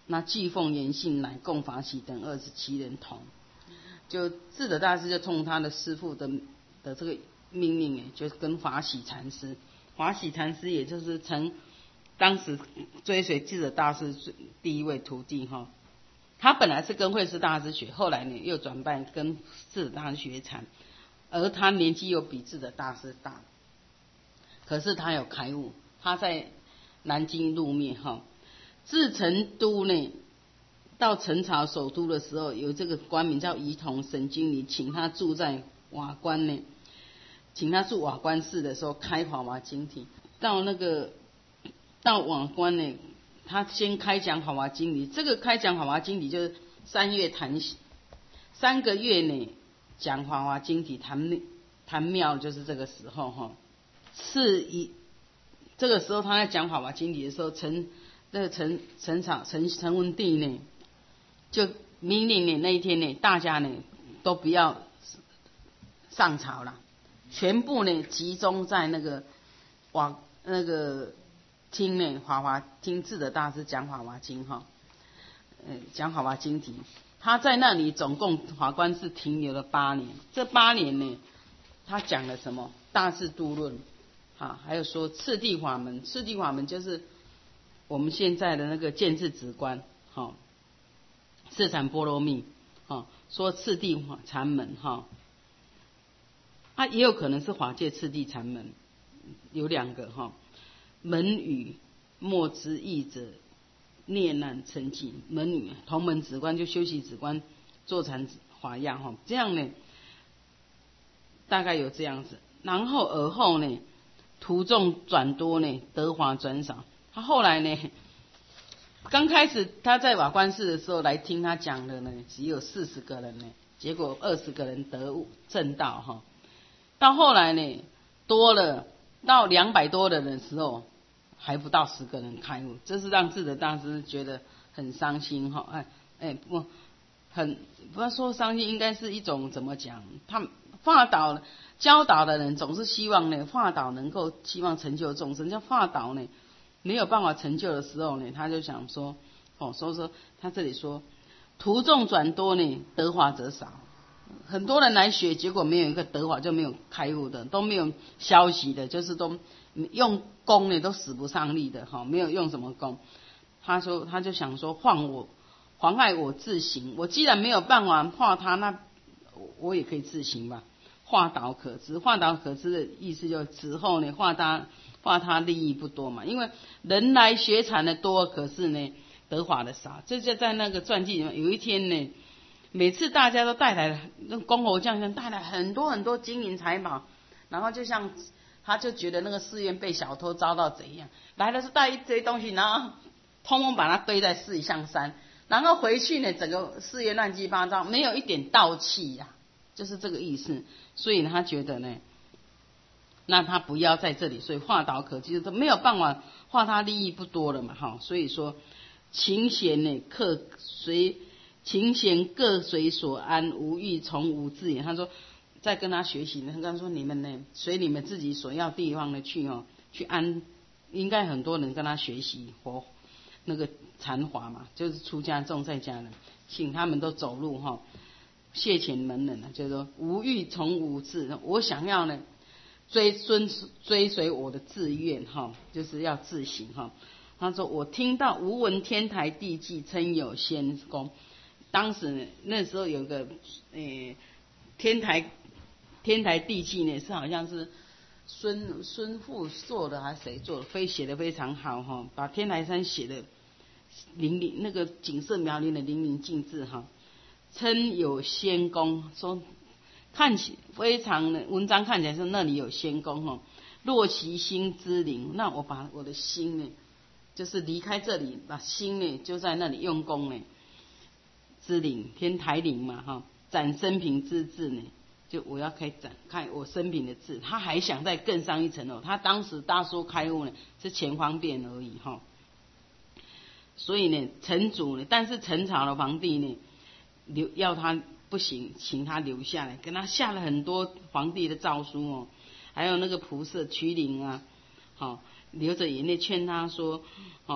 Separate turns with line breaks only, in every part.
那具奉言信，乃共法喜等27人同。就智者大师就冲他的师父的这个命令，就跟法喜禅师，法喜禅师也就是当时追随智者大师第一位徒弟哈。他本来是跟慧师大师学，后来呢又转办跟智者大师学禅，而他年纪又比智者大师大，可是他有开悟，他在南京入灭哈。至成都呢，到陈朝首都的时候，有这个官名叫仪同神经理，请他住在瓦官呢，请他住瓦官寺的时候开华华经体。到瓦官呢，他先开讲华华经体。这个开讲华华经体就是3月谈，3个月呢讲华华经体谈妙，就是这个时候哈。这个时候他在讲华华经体的时候，陈文帝呢，就命令呢那一天呢，大家呢都不要上朝了，全部呢集中在那个听呢听智者大师讲华华经哈，讲华华经题。他在那里总共华官寺停留了8年，这8年呢，他讲了什么？大智度论，还有说次第法门，次第法门就是我们现在的那个见智止观，四禅波罗蜜，说次第禅门，也有可能是法界次第禅门，有2个门语莫之义者，涅难成寂。门语同门止观就修习止观，坐禅法样这样呢，大概有这样子。然后而后呢，徒众转多呢，得法转少。他后来呢，刚开始他在瓦官寺的时候来听他讲的呢，只有40个人呢，结果20个人得悟正道到后来呢，多了到200多人的时候，还不到10个人开悟，这是让智者大师觉得很伤心不要说伤心，应该是一种怎么讲？他教导的人总是希望呢，化导能够希望成就众生，叫化导呢没有办法成就的时候呢，他就想说说他这里说徒众转多呢，得法则少。很多人来学，结果没有一个得法，就没有开悟的，都没有消息的，就是都用功呢都使不上力的没有用什么功。他就想说妨碍我自行，我既然没有办法化他，那我也可以自行吧。化导可知，化导可知的意思就是此后呢，化他利益不多嘛，因为人来学禅的多，可是呢得法的少。这就在那个传记里面，有一天呢，每次大家都带来公侯将相带来很多很多金银财宝，然后就像他就觉得那个寺院被小偷遭到贼一样，来的是带一堆东西，然后通通把它堆在四象山，然后回去呢，整个寺院乱七八糟，没有一点道气呀，就是这个意思。所以他觉得呢，那他不要在这里，所以化导可知，都没有办法化他利益不多了嘛，所以说勤贤呢勤贤各随所安，无欲从无自也。他说在跟他学习呢，他跟他说你们呢随你们自己所要地方的去安，应该很多人跟他学习那个禅法嘛，就是出家众在家人，请他们都走路谢钱门人就是说无欲从无自，我想要呢追随我的志愿就是要自行他说我听到无闻天台地际称有仙功，当时那时候有个天台地际呢是好像是孙富做的还是谁做的，写得非常好把天台山写的那个景色描摹的淋漓尽致称有仙功，说看起非常的文章看起来是那里有仙功若其心之灵，那我把我的心呢，就是离开这里，把心呢就在那里用功呢之灵，天台灵嘛展生平之智呢，就我要看我生平的智，他还想再更上一层楼。他当时大说开悟呢是前方便而已所以呢陈祖呢，但是陈朝的皇帝呢要他不行，请他留下来，跟他下了很多皇帝的诏书还有那个仆射瞿陵留着眼泪劝他说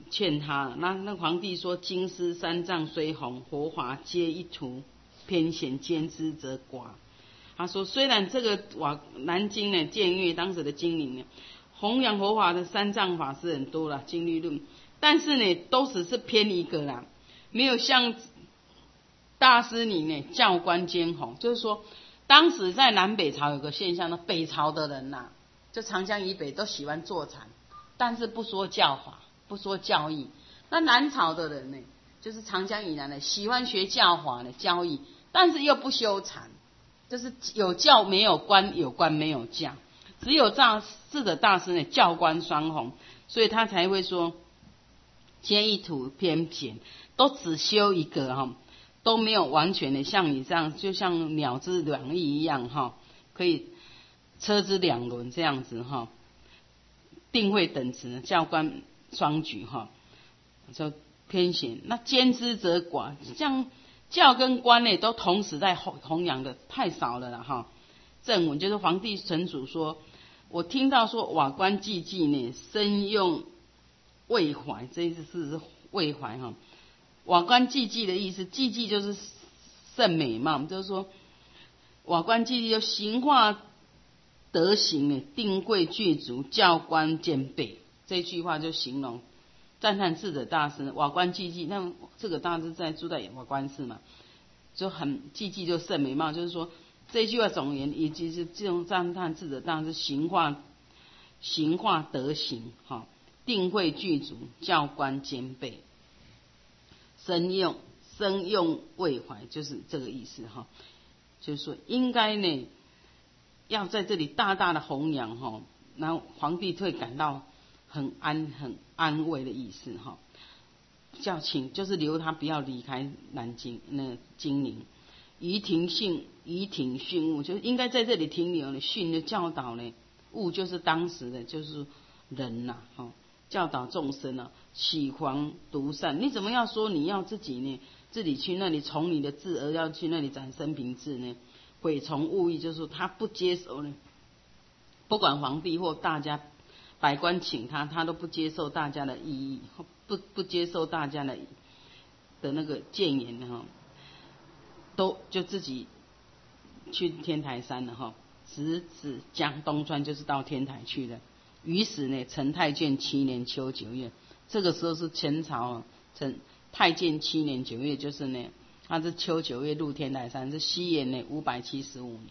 劝他。那皇帝说：京师三藏虽弘，佛法皆一途，偏贤兼之则寡。他说，虽然这个南京呢，建岳当时的金陵呢，弘扬佛法的三藏法师很多啦，经律论，但是呢，都只是偏一个啦，没有像大师你呢教官兼弘。就是说，当时在南北朝有个现象呢，北朝的人呐，就长江以北都喜欢坐禅，但是不说教法，不说教义。那南朝的人呢，就是长江以南的，喜欢学教法的教义，但是又不修禅。就是有教没有官，有官没有教，只有智者大师呢，教官双弘，所以他才会说皆一途偏贤，都只修一个哈，都没有完全的像你这样，就像鸟之两翼一样哈，可以车之两轮这样子哈，定慧等持，教官双举哈，就偏贤。那兼之则寡，像教跟官呢，都同时在弘扬的太少了啦哈。正文就是皇帝臣属说，我听到说瓦官寂寂呢，深用未怀，这意思是未怀哈。瓦官寂寂的意思，寂寂就是甚美貌，就是说瓦官寂寂就行化德行呢，定贵具足，教官兼备。这句话就形容赞叹智者大师瓦官寂寂，那这个大师住在瓦官寺嘛，就很寂寂就甚美貌，就是说这句话总言以及是这种赞叹智者大师行化德行哈，定慧具足，教官兼备，深用未怀，就是这个意思哈。就是说应该呢要在这里大大的弘扬哈，然后皇帝会感到很安慰的意思哈，叫请就是留他不要离开南京那金陵，宜庭训务，就是应该在这里停留呢，训的教导呢，务就是当时的就是人呐哈，教导众生啊，启黄独善。你怎么要说你要自己呢？自己去那里从你的智而要去那里展生平智呢？毁从物意，就是说他不接受呢，不管皇帝或大家。百官请他，他都不接受大家的异议，不接受大家的那个谏言哈，都就自己去天台山了哈，直指江东川，就是到天台去了。于是呢，成太建7年秋9月，这个时候是前朝成太建7年9月，就是呢，他是秋9月入天台山，是西元呢575年，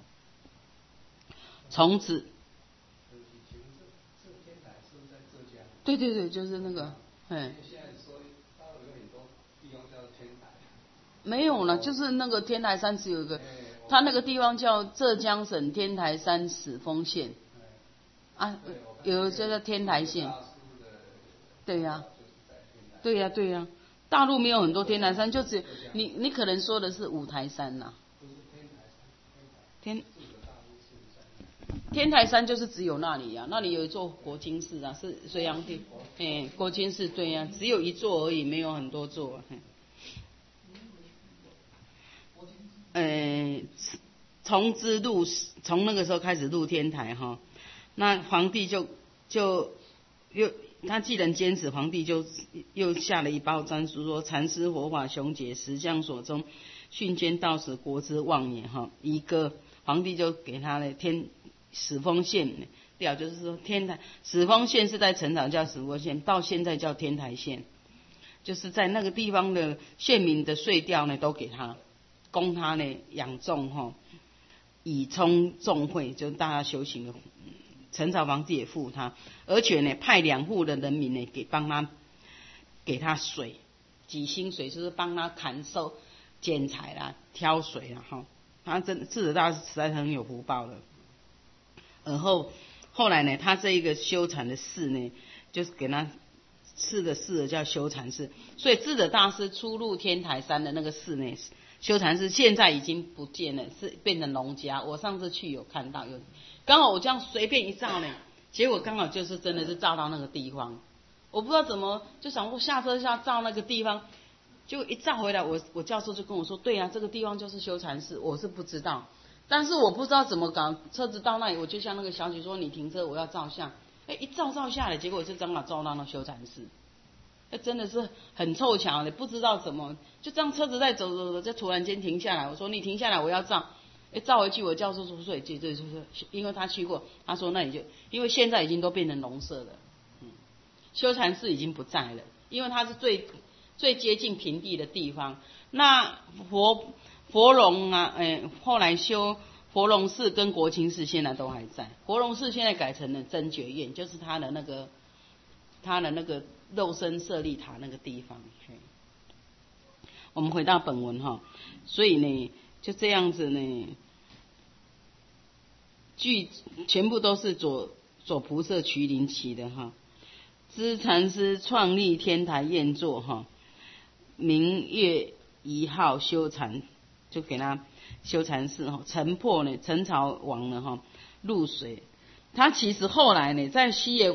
从此。对，就是那个，没有了，就是那个天台山只有一个，它那个地方叫浙江省天台山始丰县，啊，有叫做天台县，对呀，大陆没有很多天台山，就只你可能说的是五台山呐，天台山就是只有那里啊，那里有一座国清寺啊，是隋炀帝，国清寺对呀，只有一座而已，没有很多座啊。从那个时候开始入天台哈，那皇帝就又他既然坚持，皇帝就又下了一包诏书说，禅师佛法雄杰，实相所宗，训监道士，国之望也哈。一个皇帝就给他的始丰县调，就是说天台始丰县是在陈朝叫始丰县，到现在叫天台县，就是在那个地方的县民的税调呢都给他，供他呢养众哈，以充众会，就是大家修行的。陈朝皇帝也付他，而且呢派2户的人民呢给他水，给薪水，就是帮他砍收剪柴啦、挑水啦哈。他智者大师实在很有福报的。而后来呢，他这一个修禅的寺呢，就是给他赐的寺叫修禅寺，所以智者大师出入天台山的那个寺呢，修禅寺现在已经不见了，是变成农家。我上次去有看到，刚好我这样随便一照呢，结果刚好就是真的是照到那个地方，我不知道怎么就想说下车下照那个地方，就一照回来，我教授就跟我说，对啊，这个地方就是修禅寺，我是不知道。但是我不知道怎么搞，车子到那里，我就像那个小姐说，你停车，我要照相。一照下来，结果就正好照到那修禅寺。 那真的是很凑巧的，不知道怎么就这样车子在走走走，就突然间停下来。我说你停下来，我要照。照回去，我教授说对，就是因为他去过，他说那你就因为现在已经都变成农舍了，修禅寺已经不在了，因为它是最接近平地的地方。那佛龙啊，后来修佛龙寺跟国清寺现在都还在。佛龙寺现在改成了真觉院，就是他的那个肉身舍利塔那个地方。我们回到本文哈，所以呢就这样子呢，全部都是左仆射瞿林起的哈。知禅师创立天台宴座哈，明月1号修禅，就给他修禅寺哈。陈破呢，陈朝王呢哈入水。他其实后来呢，在西元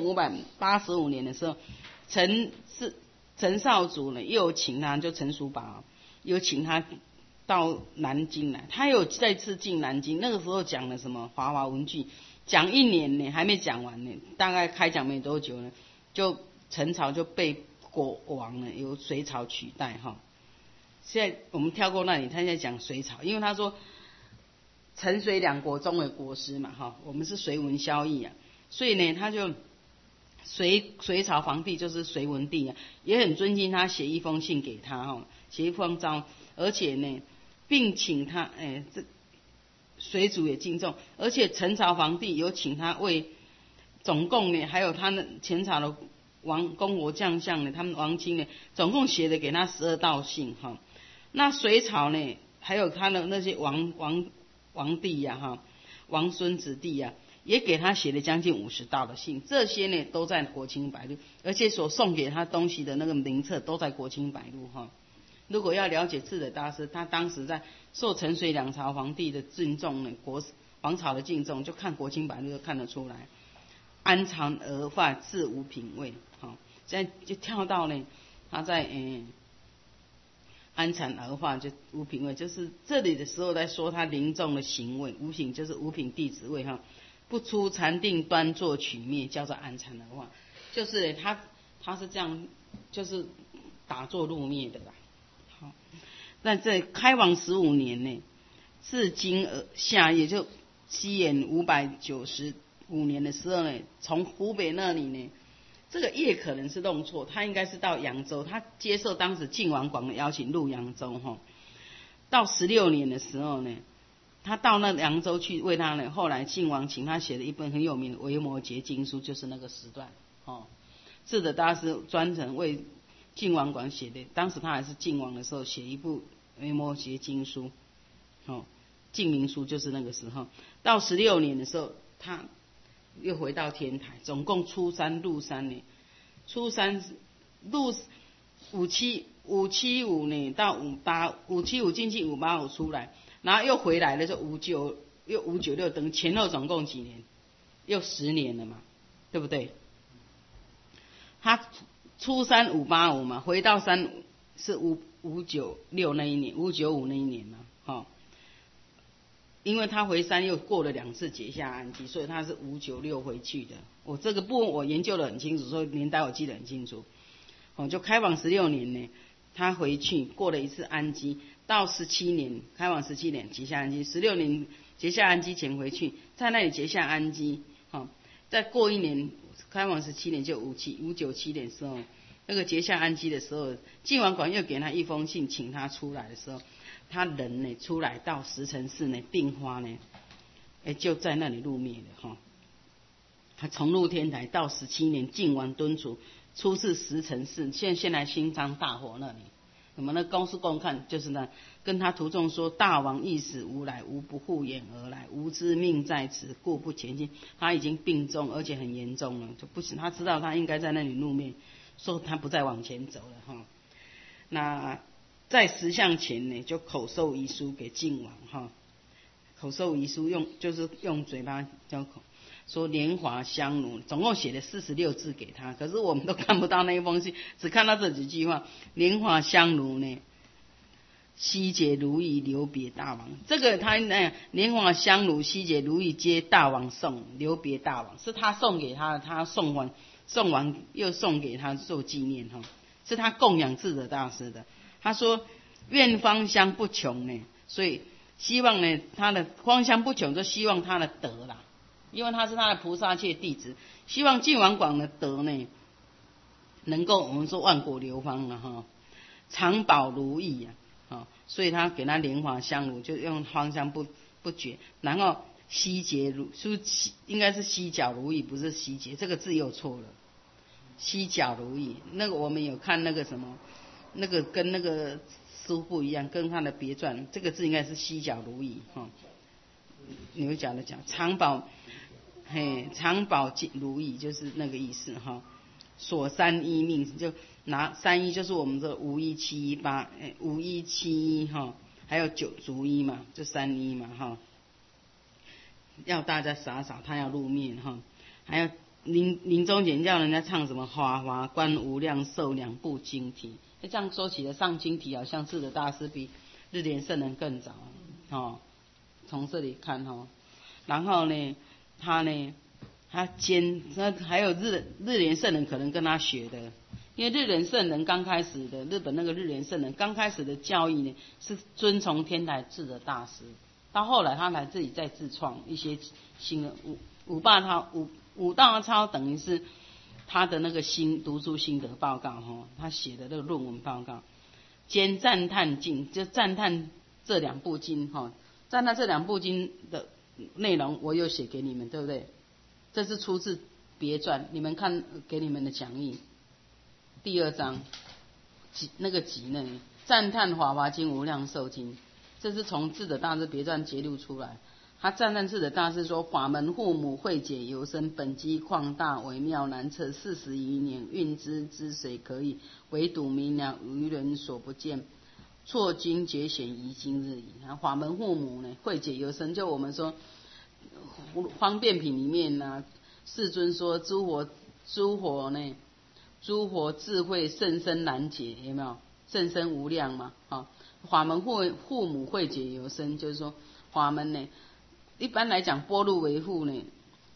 585年的时候，陈少祖呢又请他，就陈叔宝又请他到南京来，他有再次进南京。那个时候讲了什么华华文具，讲1年呢，还没讲完呢，大概开讲没多久呢，就陈朝就被国王呢由隋朝取代哈。现在我们跳过那里，他现在讲隋朝，因为他说陈隋两国终为国师嘛哈，我们是隋文萧绎啊，所以呢他就隋朝皇帝就是隋文帝啊，也很尊敬他，写一封信给他哈，写一封诏，而且呢并请他这隋族也敬重，而且陈朝皇帝有请他为总共呢，还有他的前朝的公国将相呢，他们王亲呢，总共写的给他12道信哈。那隋朝呢，还有他的那些王帝呀哈，王孙子弟呀，也给他写了将近50道的信，这些呢都在国清百录，而且所送给他东西的那个名册都在国清百录哈。如果要了解智者大师，他当时在受陈隋两朝皇帝的敬重呢，皇朝的敬重，就看国清百录就看得出来。安常而化，自无品位。好，现在就跳到呢，他在安常而化就无品位，就是这里的时候在说他临终的行为，五品就是五品弟子位哈，不出禅定端坐取灭，叫做安常而化，就是他是这样，就是打坐入灭的啦。好，那在开王15年呢，自今而下也就西元595年的时候呢，从湖北那里呢，这个叶可能是弄错，他应该是到扬州，他接受当时晋王广的邀请入扬州哈。到16年的时候呢，他到那扬州去为他呢，后来晋王请他写了一本很有名的《维摩诘经书》，就是那个时段哦。智者大师专程为晋王广写的，当时他还是晋王的时候写一部《维摩诘经书》哦，晋明书就是那个时候。到16年的时候，他又回到天台，总共出山入山呢，出山入575呢到575进去585出来，然后又回来了，就596又596，等前后总共几年？又10年了嘛，对不对？他出山585嘛，回到山是596那一年，595那一年嘛，哈。因为他回山又过了2次结夏安基，所以他是596回去的。我这个部分我研究得很清楚，所以年代我记得很清楚。就开王16年呢，他回去过了1次安基，到17年，开王17年结夏安基，16年结夏安基前回去，在那里结夏安基，再过1年，开王17年就597年的时候，那个结夏安基的时候，晋王广又给他一封信，请他出来的时候。他人呢出来到石城寺呢，并花呢，就在那里入灭了哈。他重入天台，到17年晋王敦促出世石城寺，现在新昌大火那里，我们的公司共看就是那跟他徒众说，大王亦死无来，无不护眼而来，无知命在此，故不前进。他已经病重，而且很严重了，就不行。他知道他应该在那里入灭，说他不再往前走了哈。那在石像前呢，就口授遗书给晋王哈，口授遗书就是用嘴巴交口说莲华香炉，总共写了46字给他，可是我们都看不到那一封信，只看到这几句话：莲华香炉呢，悉解如意，留别大王。这个他莲华香炉悉解如意，皆大王送，留别大王是他送给他，他送完又送给他做纪念哈。 是他供养智者大师的。他说愿芳香不穷呢，所以希望呢他的芳香不穷，就希望他的德啦，因为他是他的菩萨界弟子，希望净王广的德呢能够我们说万国流芳了哈，长保如意啊。所以他给他莲华香炉，就用芳香不绝，然后希结如，应该是犀角如意，不是希结，这个字又错了。犀角如意，那个我们有看那个什么，那个跟那个书不一样，跟他的别传，这个字应该是犀角如意哈。牛角的角，长保，长保如意就是那个意思哈。所三一命就拿三一就是我们的51718， 5171哈，还有9足一嘛，就31嘛哈。要大家洒扫，他要入面哈。还有临终前叫人家唱什么华华观无量寿两部经题，这样说起来上经题好像智者大师比日莲圣人更早哦。从这里看哦，然后呢，他还有日莲圣人可能跟他学的，因为日莲圣人刚开始的日本那个日莲圣人刚开始的教义呢是遵从天台智者大师，到后来他来自己再自创一些新的五大抄等于是他的那个读书心得报告哈，他写的那个论文报告，兼赞叹经，就赞叹这两部经哈，赞叹这两部经的内容我有写给你们，对不对？这是出自别传，你们看给你们的讲义第2章那个集呢，赞叹华华经无量寿经，这是从智者大师别传揭露出来。他赞叹智者大师说，法门父母慧解尤深，本机旷大微妙难测，40余年运之谁可以，唯独明了愚人所不见，错经绝显宜今日矣。法门父母呢慧解尤深，就我们说方便品里面呢，世尊说诸佛智慧甚深难解，有没有？甚深无量嘛，法门父母慧解尤深，就是说法门呢，一般来讲般若为父呢，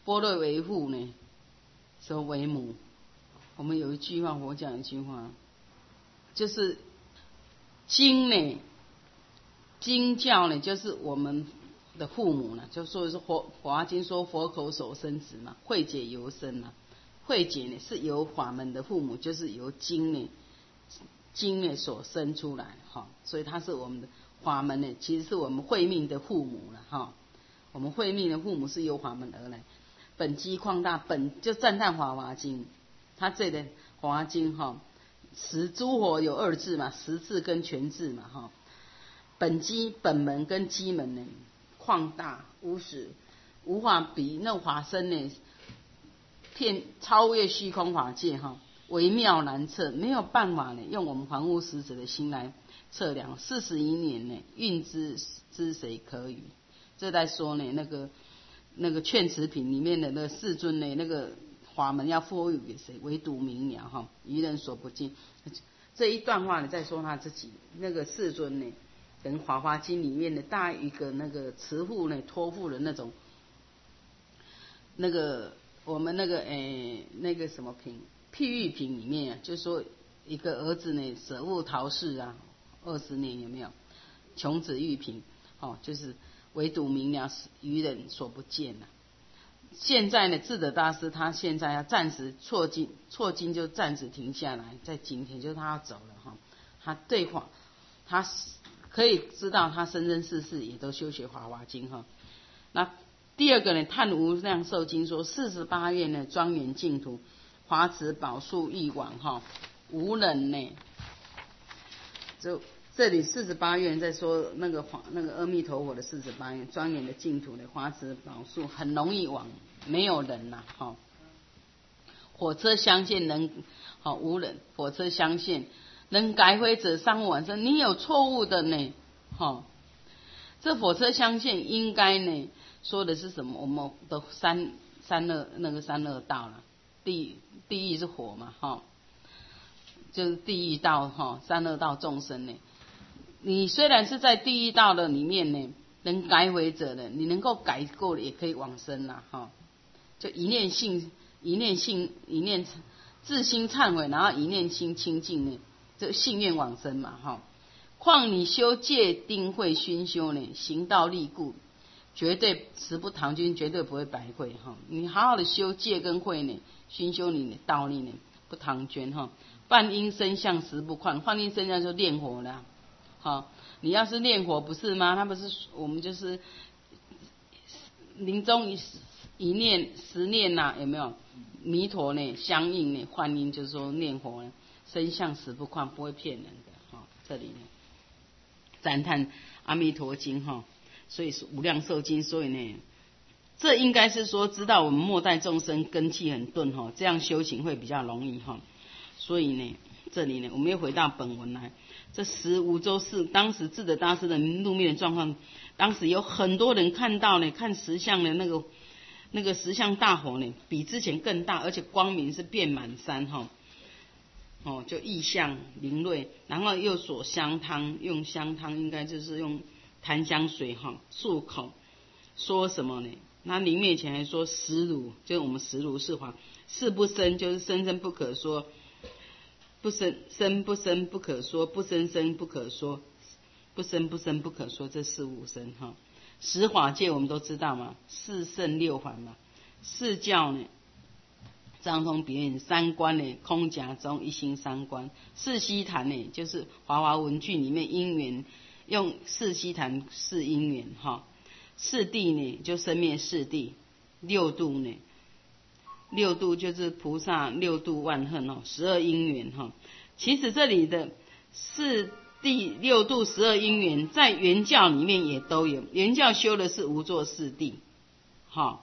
说为母。我们有一句话，我讲一句话，就是经呢，经教呢，就是我们的父母呢，就说是华经说佛口所生子嘛，慧解尤深嘛，慧解呢是由法门的父母，就是由经呢所生出来哈，所以它是我们的法门呢，其实是我们慧命的父母了哈。我们慧命的父母是由法门而来，本机旷大，本就赞叹华经，他这里的华经哈，诸佛有2字嘛，实字跟全字嘛哈。本机本门跟机门呢，旷大无法比那法身呢，超越虚空法界哈，微妙难测，没有办法呢，用我们凡夫识者的心来测量。40余年呢，运之谁可与？这在说呢，那个劝词品里面的那个世尊呢，那个法门要赋予给谁？唯独明了哈，愚人所不尽。这一段话呢，在说他自己那个世尊呢，等华华经里面的大一个那个慈父呢，托付的那种，那个我们那个什么品譬喻品里面啊，就说一个儿子呢舍物逃世啊，20年有没有？穷子喻品，就是唯独明了愚人所不见啊。现在呢，智者大师他现在要暂时错经就暂时停下来，在今天就是他要走了哈。他对话，他可以知道他生生世世也都修学华华经哈。那第2个呢，叹无量寿经说48愿呢庄严净土，华慈宝树一往哈，无人呢，就这里48愿在说那个阿弥陀佛的48愿庄严的净土的华慈宝树很容易往，没有人呐哈。火车相现能无人，火车相现能改悔者上往生，你有错误的呢这火车相现应该呢说的是什么？我们的三恶道了，地狱是火嘛就是地狱道三恶道众生呢。你虽然是在地狱道的里面呢，能改悔者的，你能够改过了也可以往生啦就一念自心忏悔，然后一念心清净呢，这信愿往生嘛哈。况你修戒定慧熏修呢，行道立故，绝对慈不唐捐，绝对不会白费哈。你好好的修戒跟慧呢，熏修你的道力呢，不唐捐哈。半因身相实不旷，半因身相就练火了，好，你要是练火不是吗？他不是我们就是临终一念十念呐、有没有？弥陀呢相应呢，幻音就是说念佛呢，身相实不旷，不会骗人的哈。这里呢赞叹阿弥陀经哈，所以是无量寿经，所以呢，这应该是说知道我们末代众生根器很钝哈，这样修行会比较容易哈。所以呢，这里呢，我们又回到本文来。这15周是当时智者大师的入灭的状况，当时有很多人看到呢，看实相的那个实相大火呢，比之前更大，而且光明是遍满山哈。哦，就异象灵锐，然后又所香汤，用香汤应该就是用檀香水哈，漱口说什么呢？那临灭前还说实如，就是我们实如是法，是不生就是生生不可说。不生生不生不可说，不生生不可说，不生不生不可说，这是无生哈。十法界我们都知道嘛，四圣六凡嘛，四教呢，藏通别人三观呢，空假中一心三观。四悉檀呢，就是华华文具里面因缘用四悉檀是因缘哈。四谛呢，就生灭四谛。六度呢？六度就是菩萨六度万恨哦，12因缘哈。其实这里的四谛六度12因缘，在原教里面也都有。原教修的是无作四谛，哈。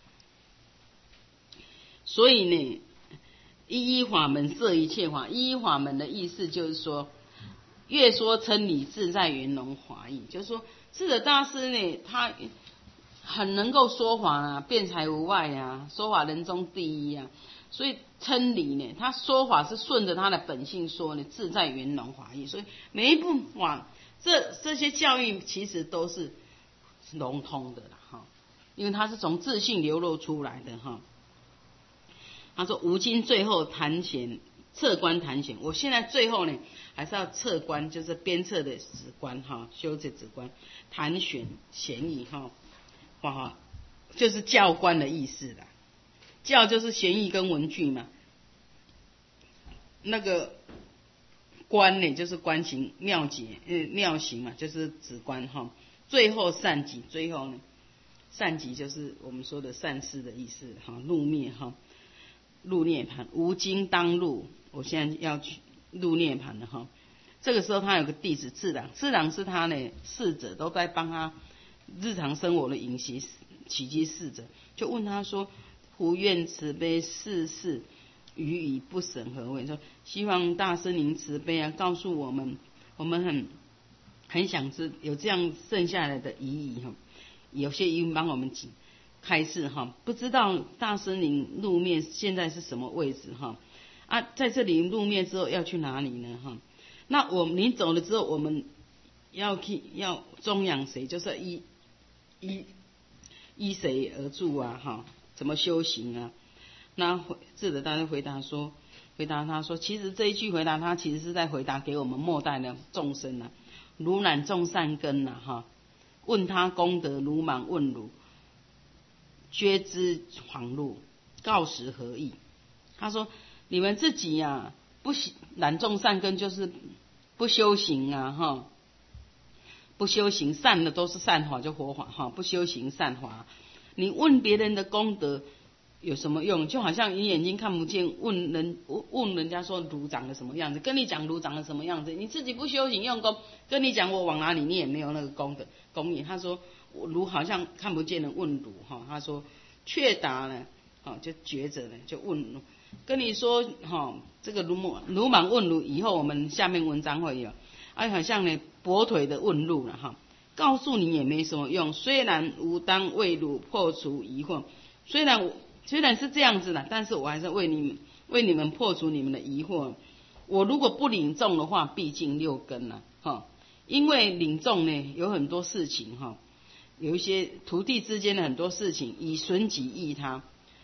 所以呢，一一法门摄一切法。一一法门的意思就是说，越说称理自在圆融华义，就是说智者大师呢，他很能够说法啊，辩才无碍啊，说法人中第一啊，所以称理呢，他说法是顺着他的本性说呢，自在圆融华义，所以每一部法这些教育其实都是融通的啦哈，因为它是从自性流露出来的哈。他说吾今最后谈显测观谈显，我现在最后呢还是要测观，就是鞭策的止观哈，修这止观谈显显义哈。哇，就是教官的意思啦。教就是贤义跟文具嘛，那个观呢就是观行妙解妙行嘛，就是止观哈。最后善己，最后呢善己就是我们说的善事的意思哈，入灭哈，入涅盘。吾今当入，我现在要去入涅盘了哈。这个时候他有个弟子智朗，智朗是他呢侍者，都在帮他日常生活的饮食起居侍者，就问他说：“胡愿慈悲世事，予以不审何谓？”说希望大师您慈悲啊，告诉我们，我们很想知有这样剩下来的疑义哈，有些疑问帮我们开示哈，不知道大师您入灭现在是什么位置哈？啊，在这里入灭之后要去哪里呢哈？那你走了之后，我们要供养谁？就是依谁而住啊？哈，怎么修行啊？那智者大师回答他说，其实这一句回答他其实是在回答给我们末代的众生啊，如乃种善根呐哈，问他功德如满问汝，觉知恍露，告时何意？他说你们自己呀、不染种善根，就是不修行啊哈。不修行善的都是善法，就佛法哈。不修行善法，你问别人的功德有什么用？就好像你眼睛看不见，问人家说炉长得什么样子，跟你讲炉长得什么样子，你自己不修行用功，跟你讲我往哪里，你也没有那个功力。他说我炉好像看不见的问炉哈，他说确答呢，好就觉着呢就问炉，跟你说哈这个如满问炉，以后我们下面文章会有。好像呢跛腿的问路了哈，告诉你也没什么用。虽然吾当为汝破除疑惑，虽然是这样子的，但是我还是为你们破除你们的疑惑。我如果不领众的话，毕竟六根了哈。因为领众呢有很多事情哈，有一些徒弟之间的很多事情，以损己益他。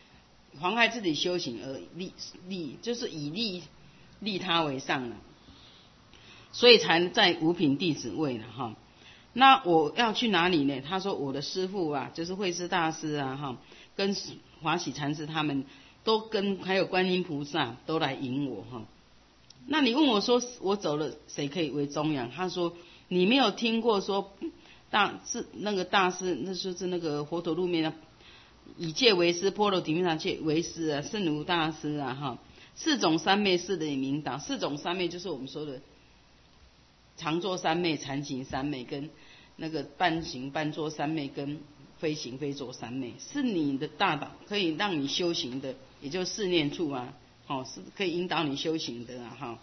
妨害自己修行而就是以利他为上了，所以才在五品弟子位了哈。那我要去哪里呢？他说我的师父啊，就是慧思大师啊哈，跟华喜禅师他们都跟还有观音菩萨都来迎我哈。那你问我说我走了谁可以为中央？他说你没有听过说那个大师，那就是那个佛陀路面的以戒为师，波罗提密达戒为师啊，圣如大师啊哈，四种三昧是的引导，四种三昧就是我们说的常坐三昧、禅行三昧跟那个半行半坐三昧跟非行非坐三昧，是你的大导可以让你修行的，也就是四念处啊，是可以引导你修行的啊哈。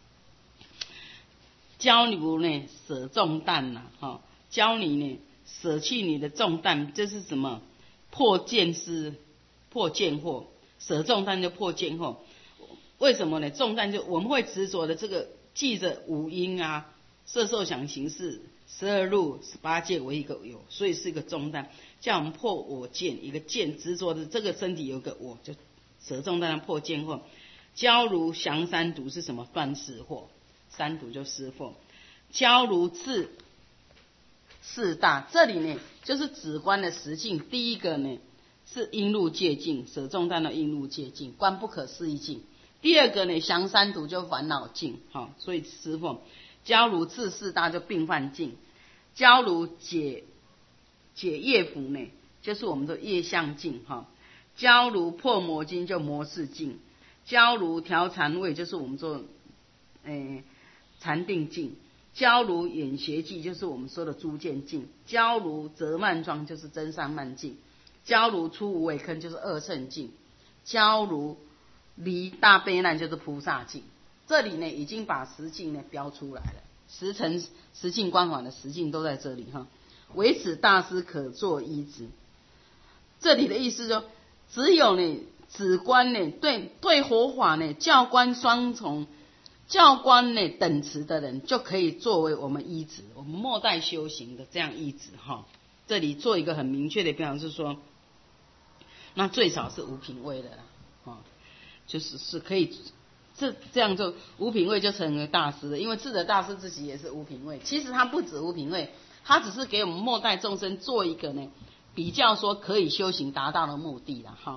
教你呢舍重担呐，教你呢舍弃你的重担，这是什么？破见思，破见惑，舍重担就破见惑。为什么呢？重担就我们会执着的这个记着五阴啊、色受想行识、12入、18界为一个有，所以是一个重担，叫我们破我见，一个见执着的这个身体有个我，就舍重担破见惑。教如降三毒是什么？断四惑，三毒就四惑。教如智四大，这里呢就是止观的实境。第一个呢是应入界境，舍重担的应入界境，观不可思议境。第二个呢降三毒就烦恼境，所以师父教如智四大就病犯境，教如解业福呢就是我们的业相境，教如破魔经就魔事境，教如调禅位就是我们说禅定境，教如眼邪记就是我们说的诸见境，教如折慢状就是真上慢境，教如出无为坑就是二乘境，教如离大悲难就是菩萨境。这里呢已经把十境呢标出来了，十境观法的十境都在这里哈。唯此大师可作依止，这里的意思说，只有呢止观呢对佛法呢教观双重。教观呢等持的人就可以作为我们依止，我们末代修行的这样依止哈。这里做一个很明确的表示说，那最少是五品位的啦，就是可以这样做五品位就成为大师了，因为智者大师自己也是五品位，其实他不止五品位，他只是给我们末代众生做一个呢比较说可以修行达到的目的啦哈。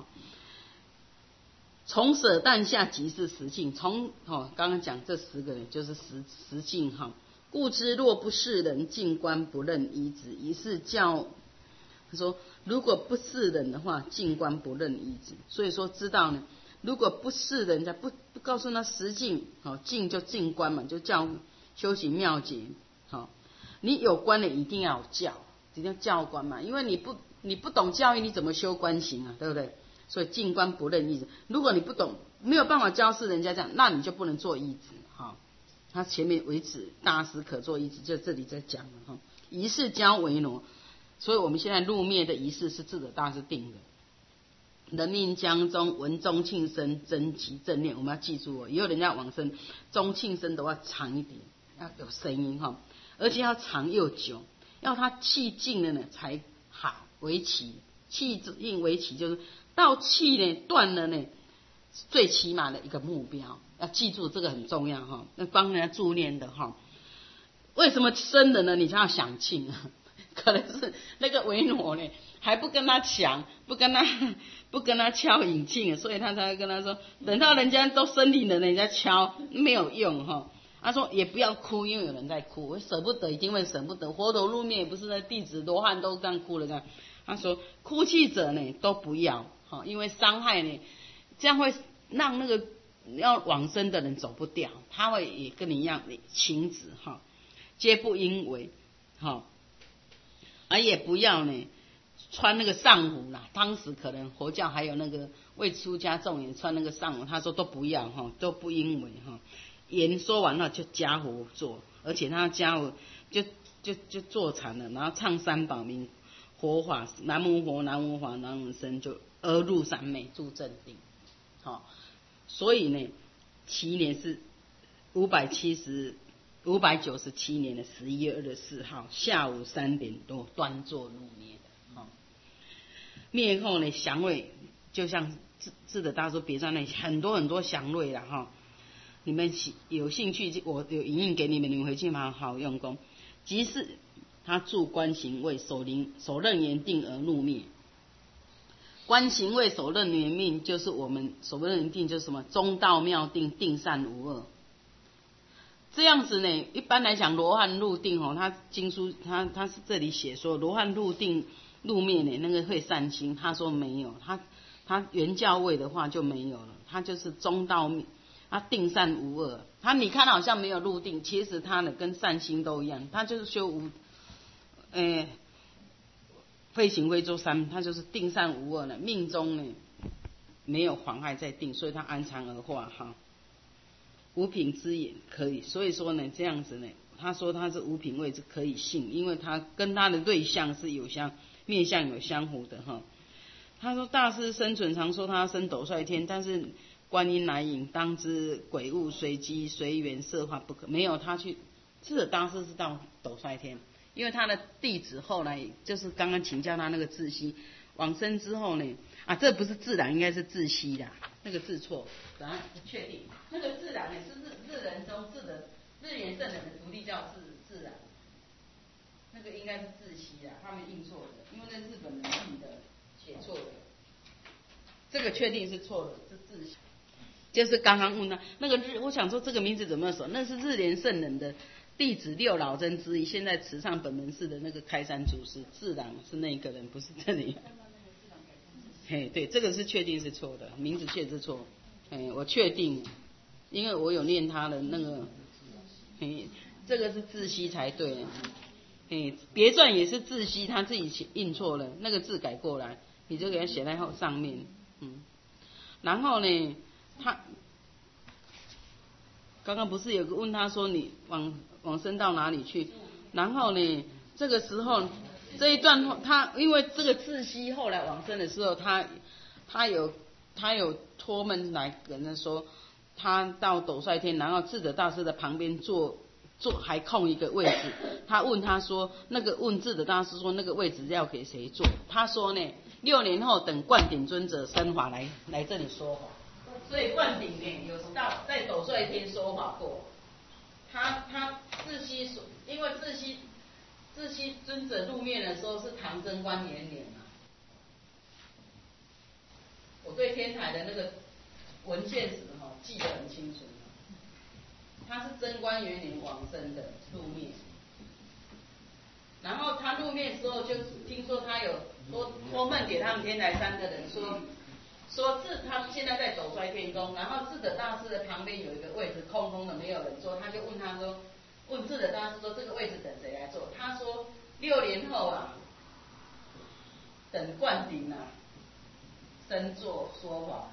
从舍但下即是实境，刚刚讲这10个人就是实境哈。故知若不是人，静观不认依止，于是教他说，如果不是人的话，静观不认依止。所以说知道呢，如果不是人家不告诉他实境，静就静观嘛，就叫修行妙解。你有观的一定要有教，一定要教观嘛，因为你不懂教义，你怎么修观行啊？对不对？所以静观不认依止，如果你不懂，没有办法教示人家这样，那你就不能做依止哈。他前面为止大师可做依止，就这里在讲了哈。仪式教为挪，所以我们现在入灭的仪式是智者大师定的。人命将终，闻钟磬声，真急正念，我们要记住以后人家往生钟磬声都要长一点，要有声音哈，而且要长又久，要他气静了呢才好为期，气静为期就是。到气呢断了呢，最起码的一个目标，要记住这个很重要哈。那帮人家助念的哈，为什么生了呢？你才要想庆啊？可能是那个维诺呢还不跟他抢，不跟他敲引磬，所以他才会跟他说，等到人家都生灵了，人家敲没有用哈。他说也不要哭，因为有人在哭，我舍不得，一定会舍不得。佛陀入灭也不是那弟子罗汉都这样哭了这样。他说哭泣者呢都不要。因为伤害呢，这样会让那个要往生的人走不掉，他会也跟你一样情止哈，皆不应为哈，而也不要呢穿那个上服啦。当时可能佛教还有那个未出家众也穿那个上服，他说都不要哈，都不应为哈。言说完了就加活做，而且他加活就坐禅了，然后唱三宝名佛法，南无佛，南无法，南无僧，就而入三昧住正定。所以呢其年是597年的11月24号下午3点多端坐入灭的。灭后呢降位就像智者大师别在那里很多很多祥瑞啦哈，你们有兴趣，我有影印给你们，你们回去好好用功。即是他住观行位，首任言定而怒灭。观行位首任言命，就是我们首任言定，就是什么中道妙定，定善无二。这样子呢，一般来讲罗汉入定哦，他经书他是这里写说罗汉入定入灭呢，那个会善心，他说没有，他原教位的话就没有了，他就是中道，他定善无二。他你看好像没有入定，其实他呢跟善心都一样，他就是修废行为周三，他就是定善无二了，命中呢没有妨害在定，所以他安常而化哈。无品之言可以，所以说呢这样子呢，他说他是无品位是可以信，因为他跟他的对象是有面相有相符的哈。他说大师生存常说他生斗率天，但是观音来引，当知鬼物随机随缘色化不可，没有他去智者大师是到斗率天，因为他的弟子后来就是刚刚请教他那个智息往生之后呢，这不是自然，应该是自息的，那个字错，然后确定那个自然呢是日人中日元圣人的徒弟叫自然，那个应该是自息的，他们印错的，因为那日本人印的写错的，这个确定是错的，是自息。就是刚刚问他那个我想说这个名字怎么说？那是日莲圣人的弟子六老真之一，现在慈善本门寺的那个开山祖师，自然是那个人，不是这里。嘿，对，这个是确定是错的，名字确实错。我确定，因为我有念他的那个，这个是自息才对。别传也是自息，他自己印错了，那个字改过来，你就给他写在上面。然后呢，他刚刚不是有个问他说你往生到哪里去？然后呢，这个时候这一段他因为这个自息后来往生的时候，他有托梦来跟他说，他到斗率天，然后智者大师的旁边坐还空一个位置，他问他说问智者大师说那个位置要给谁坐？他说呢，6年后等灌顶尊者升华来这里说法。所以灌顶呢有到在斗率天说法过，他自息，因为自息尊者入灭的时候是唐贞观元年嘛，我对天台的那个文献史记得很清楚，他是贞观元年往生的入灭，然后他入灭之后就听说他有托梦给他们天台山的人说他现在在斗率天宫，然后智者大师的旁边有一个位置空空的，没有人坐，他就问智者大师说这个位置等谁来坐？他说6年后等灌顶升座说法，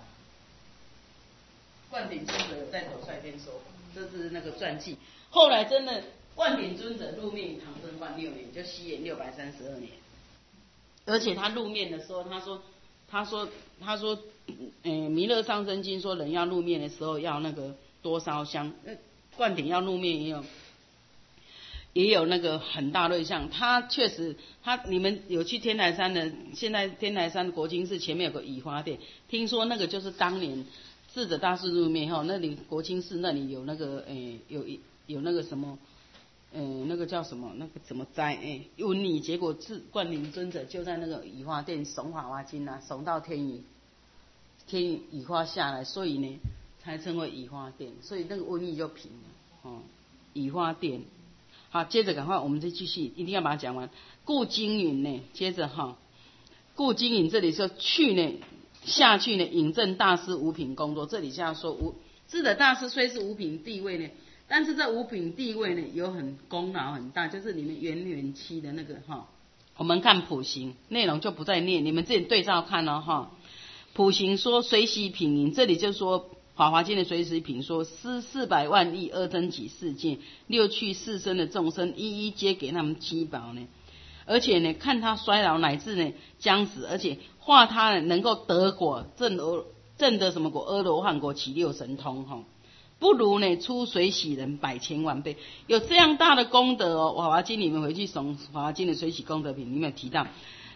灌顶尊者有在斗率天说法，这是那个传记。后来真的灌顶尊者入灭于唐贞观6年，就西元632年，而且他入灭的时候，他说，弥勒上生经说人要入灭的时候要那个多烧香，灌顶要入灭也有那个很大瑞相，他确实，你们有去天台山的，现在天台山国清寺前面有个雨花殿，听说那个就是当年智者大师入灭后，那里国清寺那里有那个有那个什么。那个叫什么？那个怎么摘？瘟疫，结果灌顶尊者就在那个雨花殿诵法华经诵到天雨花下来，所以呢才称为雨花殿，所以那个瘟疫就平了。雨花殿。好，接着赶快我们再继续，一定要把它讲完。故经云呢，接着故经云这里说去呢下去呢，引证大师五品工作，这里是要说智者大师虽是五品地位呢。但是这五品地位呢，有功劳很大，就是你们元期的那个我们看普行内容就不再念，你们自己对照看普行说随喜品营，这里就说华华经的随喜品说施400万亿阿僧祇世界6趣4生的众生，一一皆给他们七宝呢，而且呢看他衰老乃至呢将死，而且化他能够得果证得什么果？阿罗汉果起6神通不如呢出随喜人100千万倍，有这样大的功德华华经你们回去诵华华经的随喜功德品里面有提到，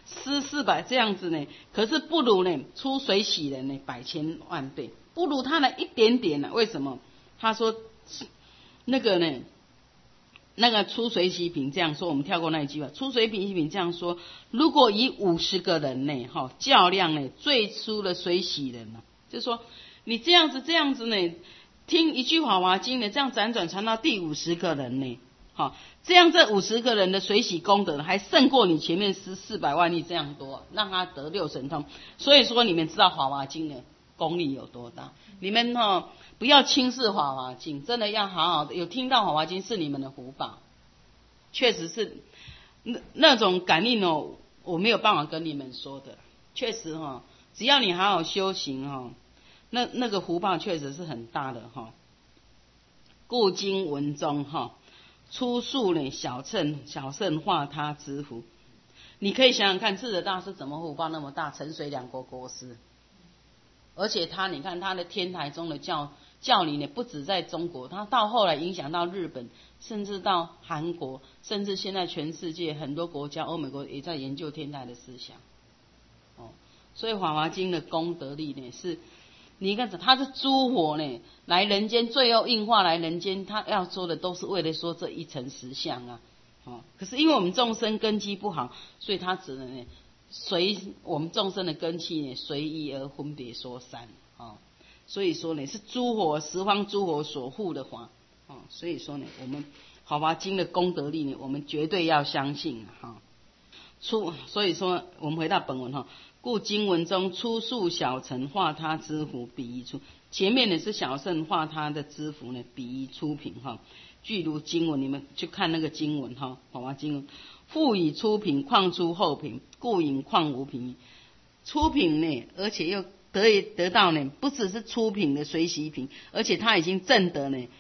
施400这样子呢，可是不如呢出水洗人呢百千万倍，不如他的一点点呢。为什么？他说那个呢，那个出水洗品这样说，我们跳过那一句吧。出水洗品这样说，如果以50个人呢，较量呢，最初的水洗人呢，就是说你这样子呢，听一句法华经呢，这样辗转传到第50个人呢，这样这50个人的水洗功德还胜过你前面施400万亿这样多，让他得6神通。所以说你们知道法华经的功力有多大？你们不要轻视法华经，真的要好好的有听到法华经是你们的福报，确实是那种感应我没有办法跟你们说的，确实只要你好好修行那个福报确实是很大的故经文中出数呢小乘化他之福。你可以想想看，智者大师怎么福报那么大，沉水2国国师，而且你看他的天台宗的教理呢，不止在中国，他到后来影响到日本，甚至到韩国，甚至现在全世界很多国家，欧美国也在研究天台的思想。所以《法华经》的功德力呢，是你看它是诸佛呢来人间，最后应化来人间，他要说的都是为了说这一层实相啊。可是因为我们众生根基不好，所以他只能呢随我们众生的根器呢随意而分别说三。所以说呢是诸佛十方诸佛所护的法。所以说呢我们法华经的功德力呢，我们绝对要相信所以说我们回到本文故经文中出数小乘化他之福比喻出，前面呢是小乘化他的之福呢比喻出品据如经文，你们去看那个经文法华经文，复以出品况出后品，故引况无品。出品呢，而且又得到呢，不只是出品的随喜品，而且他已经证得呢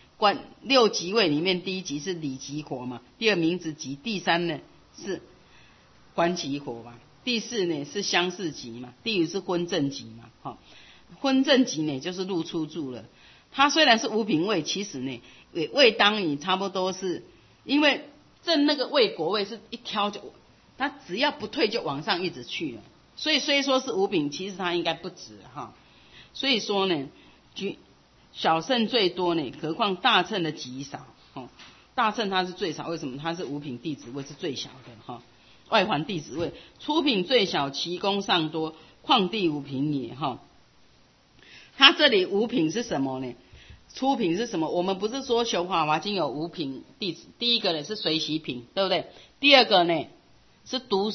6级位里面，第1级是理级火嘛，第2名字级，第3呢是观级火嘛，第4呢是相似级嘛，第5是昏正级嘛。昏正级呢就是入出住了。他虽然是无品位，其实呢也位当你差不多是，因为正那个位果位是一挑就，他只要不退就往上一直去了。所以虽说是无品，其实他应该不止所以说呢，小乘最多呢，何况大乘的极少大乘它是最少，为什么？它是无品弟子位是最小的外还弟子位，出品最小，其功尚多，况第五品也他这里五品是什么呢？出品是什么？我们不是说修法华经有五品弟子，第一个呢是随喜品，对不对？第二个呢是读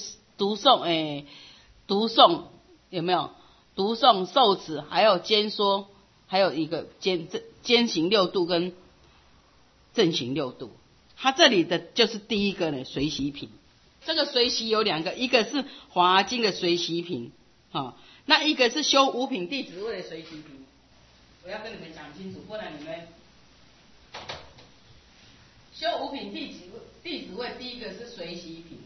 诵有没有？读诵受持，还有兼说，还有一个兼行六度跟正行六度。他这里的就是第一个呢随喜品。这个随喜有两个，一个是华经的随喜品那一个是修五品弟子位的随喜品。我要跟你们讲清楚，不然你们修五品弟子位，第一个是随喜品，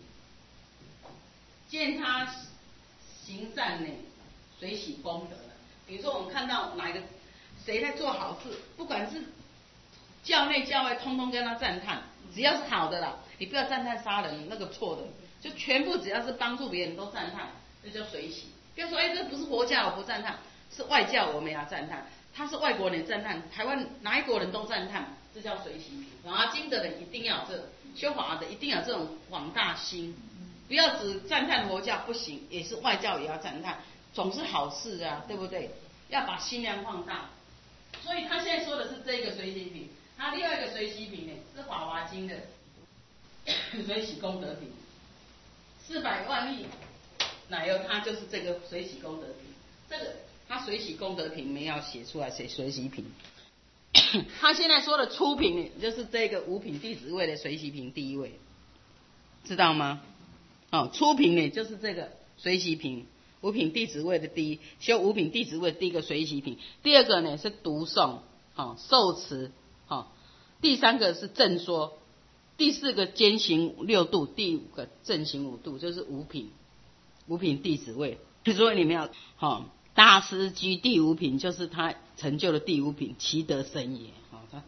见他行善呢，随喜功德了。比如说我们看到哪一个谁在做好事，不管是教内教外，通通跟他赞叹，只要是好的啦，你不要赞叹杀人那个错的，就全部只要是帮助别人都赞叹，这叫随喜。不要说这不是佛教我不赞叹，是外教我们也要赞叹，他是外国人赞叹，台湾哪一国人都赞叹，这叫随喜品。法华经的人一定要这修法的一定要这种广大心，不要只赞叹佛教不行，也是外教也要赞叹，总是好事啊，对不对？要把心量放大。所以他现在说的是这个随喜品，他另外一个随喜品呢是法华经的随喜功德品，400万亿乃由他就是这个随喜功德品，这个他随喜功德品没有写出来，写随喜品。他现在说的出品呢，就是这个五品弟子位的随喜品第一位，知道吗？出品呢就是这个随喜品，五品弟子位的第一，修五品弟子位的第一个随喜品，第二个呢是读诵，受持，第三个是正说，第四个兼行六度，第五个正行五度，就是五品弟子位。所以你们要大师居第五品，就是他成就的第五品，其德深也。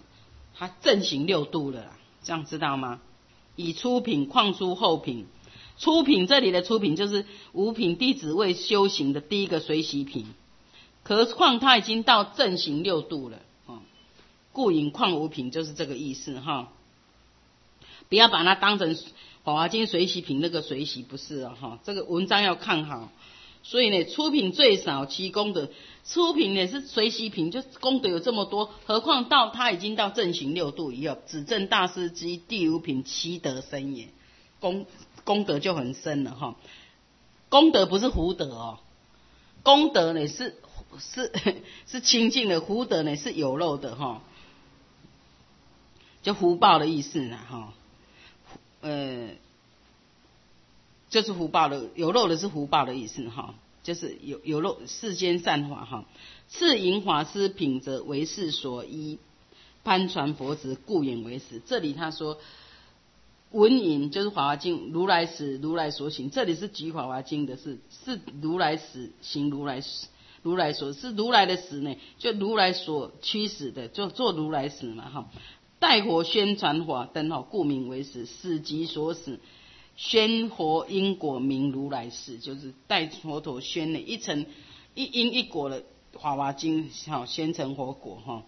他正行六度了啦，这样知道吗？以出品况出后品， 初品这里的初品就是五品弟子位修行的第一个随喜品，何况他已经到正行六度了，故引况五品就是这个意思哈。不要把它当成法华经随喜品那个随喜，不是哈，这个文章要看好。所以呢，初品最少其功德，初品呢是随喜品，就功德有这么多，何况到他已经到正行六度以后，指正大师之第五品其德深也，功德就很深了哈。功德不是福德哦，功德呢是清净的，福德呢是有漏的哈，就福报的意思呢哈。就是福报的，有漏的是福报的意思哈，就是有漏世间善法哈。次引法师品则为世所依，攀传佛旨，故引为实。这里他说文引就是法华经如来使如来所行，这里是举法华经的是如来使行如来所是如来的使呢，就如来所驱使的，就做如来使嘛哈。代火宣传法灯哈，故名为使，使即所使。宣活因果名如来事，就是带佛陀宣了一层一因一果的法华经，好宣成佛果哈。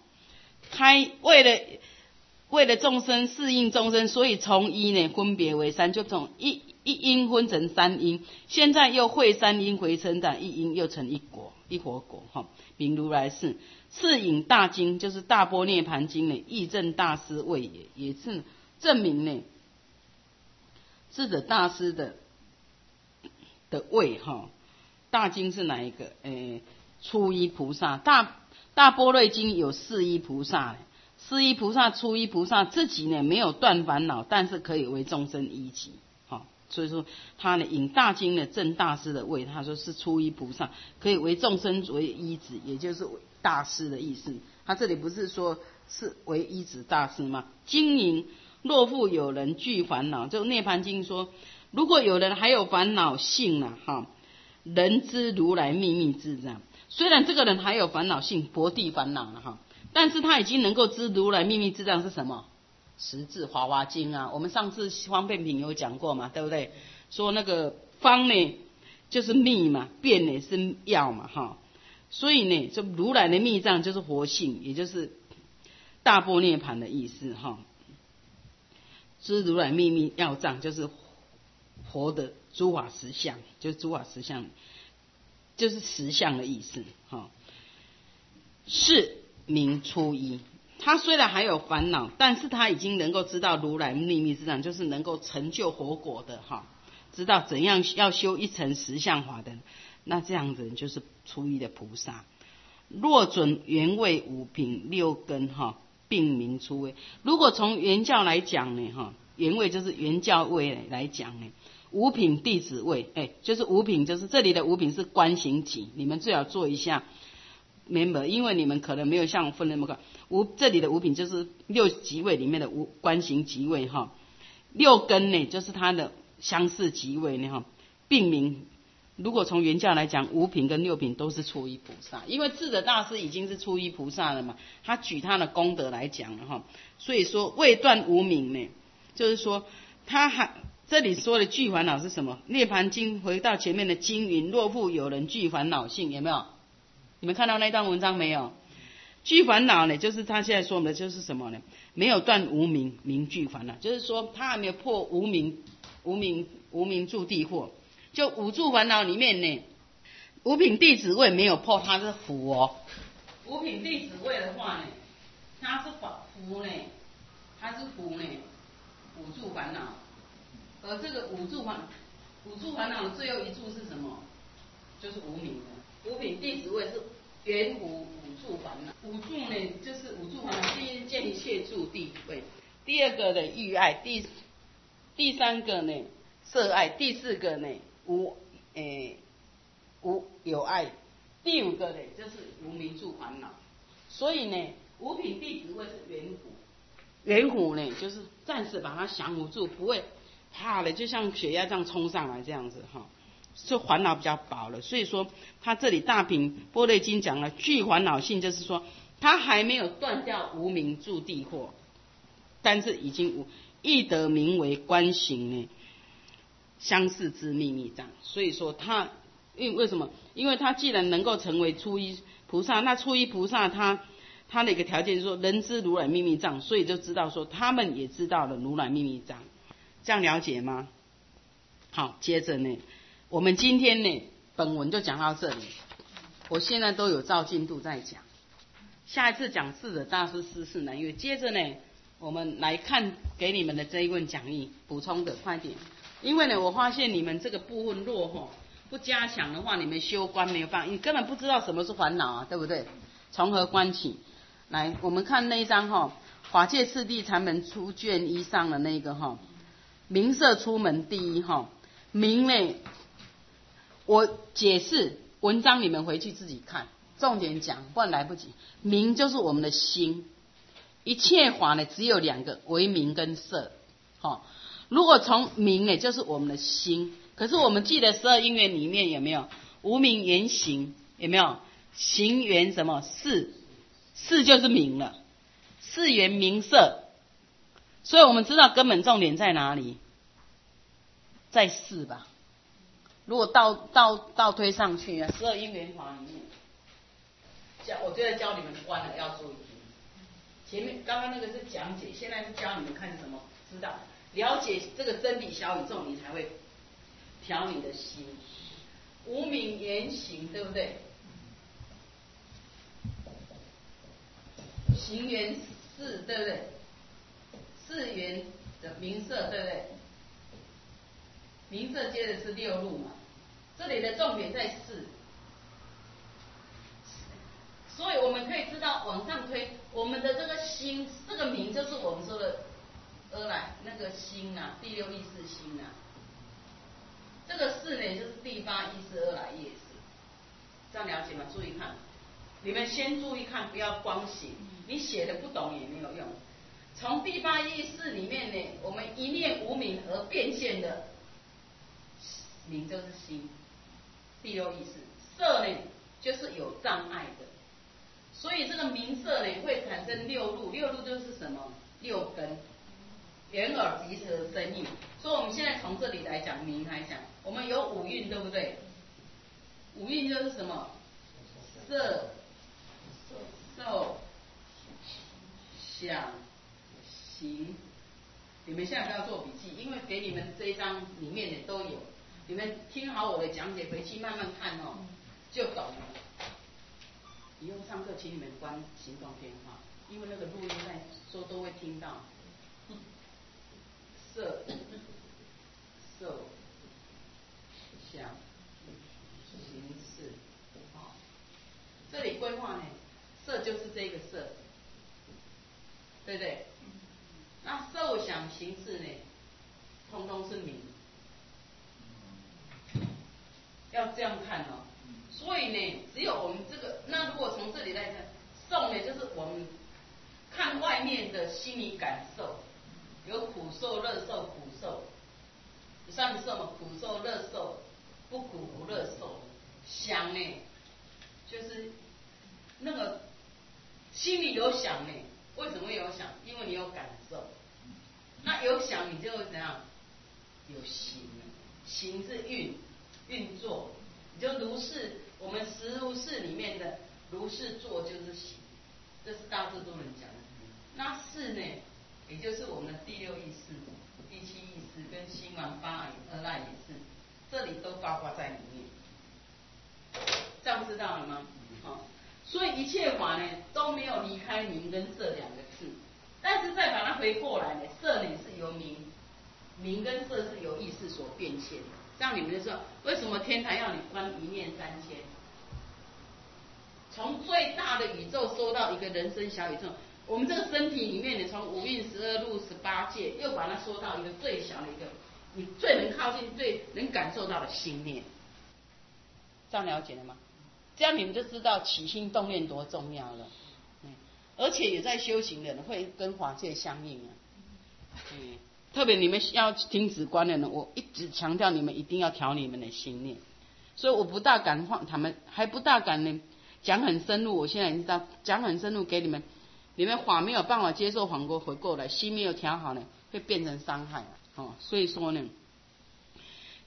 为了众生适应众生，所以从一呢分别为三，就从一因分成三因，现在又会三因回成长一因，又成一果一佛果哈，名如来事。次引大经就是大般涅盘经呢，义正大师位也是证明呢。智者大师的位哈，大经是哪一个？初一菩萨，大般若经有四依菩萨，四依菩萨、初一菩萨自己呢没有断烦恼，但是可以为众生依止，哈，所以说他呢引大经的正大师的位，他说是初一菩萨，可以为众生为依止，也就是大师的意思。他这里不是说是为依止大师吗？经营。若复有人具烦恼，就涅盘经说，如果有人还有烦恼性啊，哈，人知如来秘密智障。虽然这个人还有烦恼性，薄地烦恼了哈，但是他已经能够知如来秘密智障是什么？十字华华经啊，我们上次方便品有讲过嘛，对不对？说那个方呢就是密嘛，辩呢是药嘛，哈，所以呢，这如来的密藏就是活性，也就是大般涅盘的意思哈。知如来秘密要藏，就是活的诸法实相，就是诸法实相，就是实相的意思哈。是名初一，他虽然还有烦恼，但是他已经能够知道如来秘密之藏，就是能够成就佛果的哈，知道怎样要修一层实相法的，那这样子就是初一的菩萨。若准原位五品六根哈。并名初位，如果从原教来讲呢，哈，原位就是原教位来讲呢，五品弟子位，就是五品，就是这里的五品是观行级，你们最好做一下 member， 因为你们可能没有像我分那么快。这里的五品就是六级位里面的观行级位哈，六根呢就是它的相似级位呢哈，并名。如果从原教来讲，五品跟六品都是初一菩萨，因为智者大师已经是初一菩萨了嘛，他举他的功德来讲了哈，所以说未断无明呢，就是说他还这里说的具烦恼是什么？涅盘经回到前面的经云，若复有人具烦恼性，有没有？你们看到那段文章没有？具烦恼呢，就是他现在说的就是什么呢？没有断无明，名具烦恼，就是说他还没有破无明住地惑。就五住烦恼里面呢，五品弟子位没有破，它是福哦。五品弟子位的话呢，它是福呢，它是福呢，五住烦恼。而这个五住烦恼的最后一住是什么？就是无明的。五品弟子位是圆无五住烦恼。五住呢，就是五住烦恼，第一见一切住地位，第二个的欲爱，第三个呢色爱，第四个呢无有爱，第五个呢就是无明住烦恼。所以呢，五品弟子位是圆弧，圆弧呢就是暂时把它降服住，不会啪的就像血压这样冲上来这样子哈，就烦恼比较薄了。所以说他这里大品般若经讲了具烦恼性，就是说他还没有断掉无明住地惑，但是已经亦得名为观行呢。 相似之秘密障。所以说他，为什么？因为他既然能够成为初一菩萨，那初一菩萨他的一个条件就是说人知如来秘密障，所以就知道说他们也知道了如来秘密障，这样了解吗？好，接着呢，我们今天呢本文就讲到这里，我现在都有照进度在讲，下一次讲智者大师师事南岳，接着呢我们来看给你们的这一份讲义补充的，快点，因为呢我发现你们这个部分弱不加强的话，你们修观没有办法，你根本不知道什么是烦恼啊，对不对？从何观起？来，我们看那一章法界次第禅门出卷一上的那个名色出门第一名呢，我解释文章你们回去自己看，重点讲，不然来不及。名就是我们的心，一切法呢只有两个，为名跟色。如果从名呢，就是我们的心。可是我们记得12因缘里面有没有无名缘行？有没有行缘什么事？事就是名了，事缘名色。所以我们知道根本重点在哪里？在事吧。如果倒推上去12因缘法里面，我就在教你们观了，要注意听。前面刚刚那个是讲解，现在是教你们看什么？知道了解这个真理小宇宙，你才会调你的心。无名言行，对不对？行缘事，对不对？事缘的名色，对不对？名色接的是六路嘛，这里的重点在事，所以我们可以知道往上推，我们的这个心，这个名就是我们说的而来那个心啊，第六意识心啊。这个事呢，就是第八意识而来业识，这样了解吗？注意看，你们先注意看，不要光写，你写的不懂也没有用。从第八意识里面呢，我们一念无明而变现的名就是心，第六意识。色呢，就是有障碍的，所以这个名色呢会产生六路，六路就是什么？六根。眼耳鼻舌身意，所以我们现在从这里来讲名来讲，我们有五蕴，对不对？五蕴就是什么？色、受、想、行。你们现在不要做笔记，因为给你们这一章里面的都有，你们听好我的讲解，回去慢慢看就懂了。以后上课请你们关行动电话，因为那个录音在说都会听到。色、受、想、行、识，这里规划呢，色就是这个色，对不对？那受、想、行、识呢，通通是名，要这样看所以呢，只有我们这个，那如果从这里来看，受呢，就是我们看外面的心理感受。有苦受、乐受、苦受，上受嘛，苦受、乐受，不苦不乐受。想呢，就是那个心里有想呢，为什么会有想？因为你有感受。那有想，你就会怎样？有行，行是运作，你就如是我们实如是里面的如是做就是行，这是大智度人讲的。那是呢？也就是我们的第六意识、第七意识跟心王八二赖也是，这里都包括在里面，这样知道了吗？所以一切法呢都没有离开名跟色两个字，但是再把它回过来呢，色呢是由名跟色是由意识所变现的。这样你们就说，为什么天台要你观一念3000？从最大的宇宙收到一个人生小宇宙。我们这个身体里面呢，从五蕴、12路、18界，又把它缩到一个最小的一个，你最能靠近、最能感受到的心念，这样了解了吗？这样你们就知道起心动念多重要了。而且也在修行的人会跟法界相应特别你们要听止观的人，我一直强调你们一定要调你们的心念，所以我不大敢他们还不大敢呢讲很深入。我现在已经知道讲很深入给你们。你们法没有办法接受，反回过来，心没有调好呢，会变成伤害所以说呢，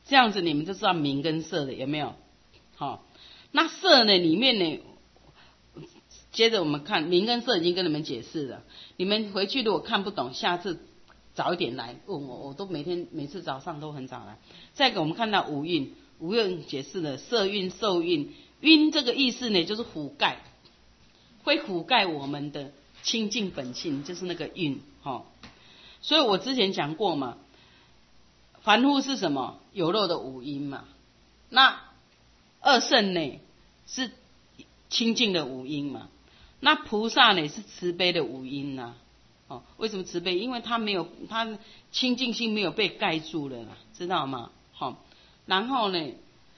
这样子你们就知道名跟色的有没有？好，那色呢里面呢，接着我们看名跟色已经跟你们解释了，你们回去如果看不懂，下次早一点来问我，我都每次早上都很早来。再给我们看到五蕴，五蕴解释了色蕴、受蕴，蕴这个意思呢就是覆盖，会覆盖我们的清净本性，就是那个蕴。所以我之前讲过嘛，凡夫是什么？有漏的五阴嘛。那二圣呢是清净的五阴嘛。那菩萨呢是慈悲的五阴呐。为什么慈悲？因为他清净性没有被盖住了啦，知道吗？然后呢，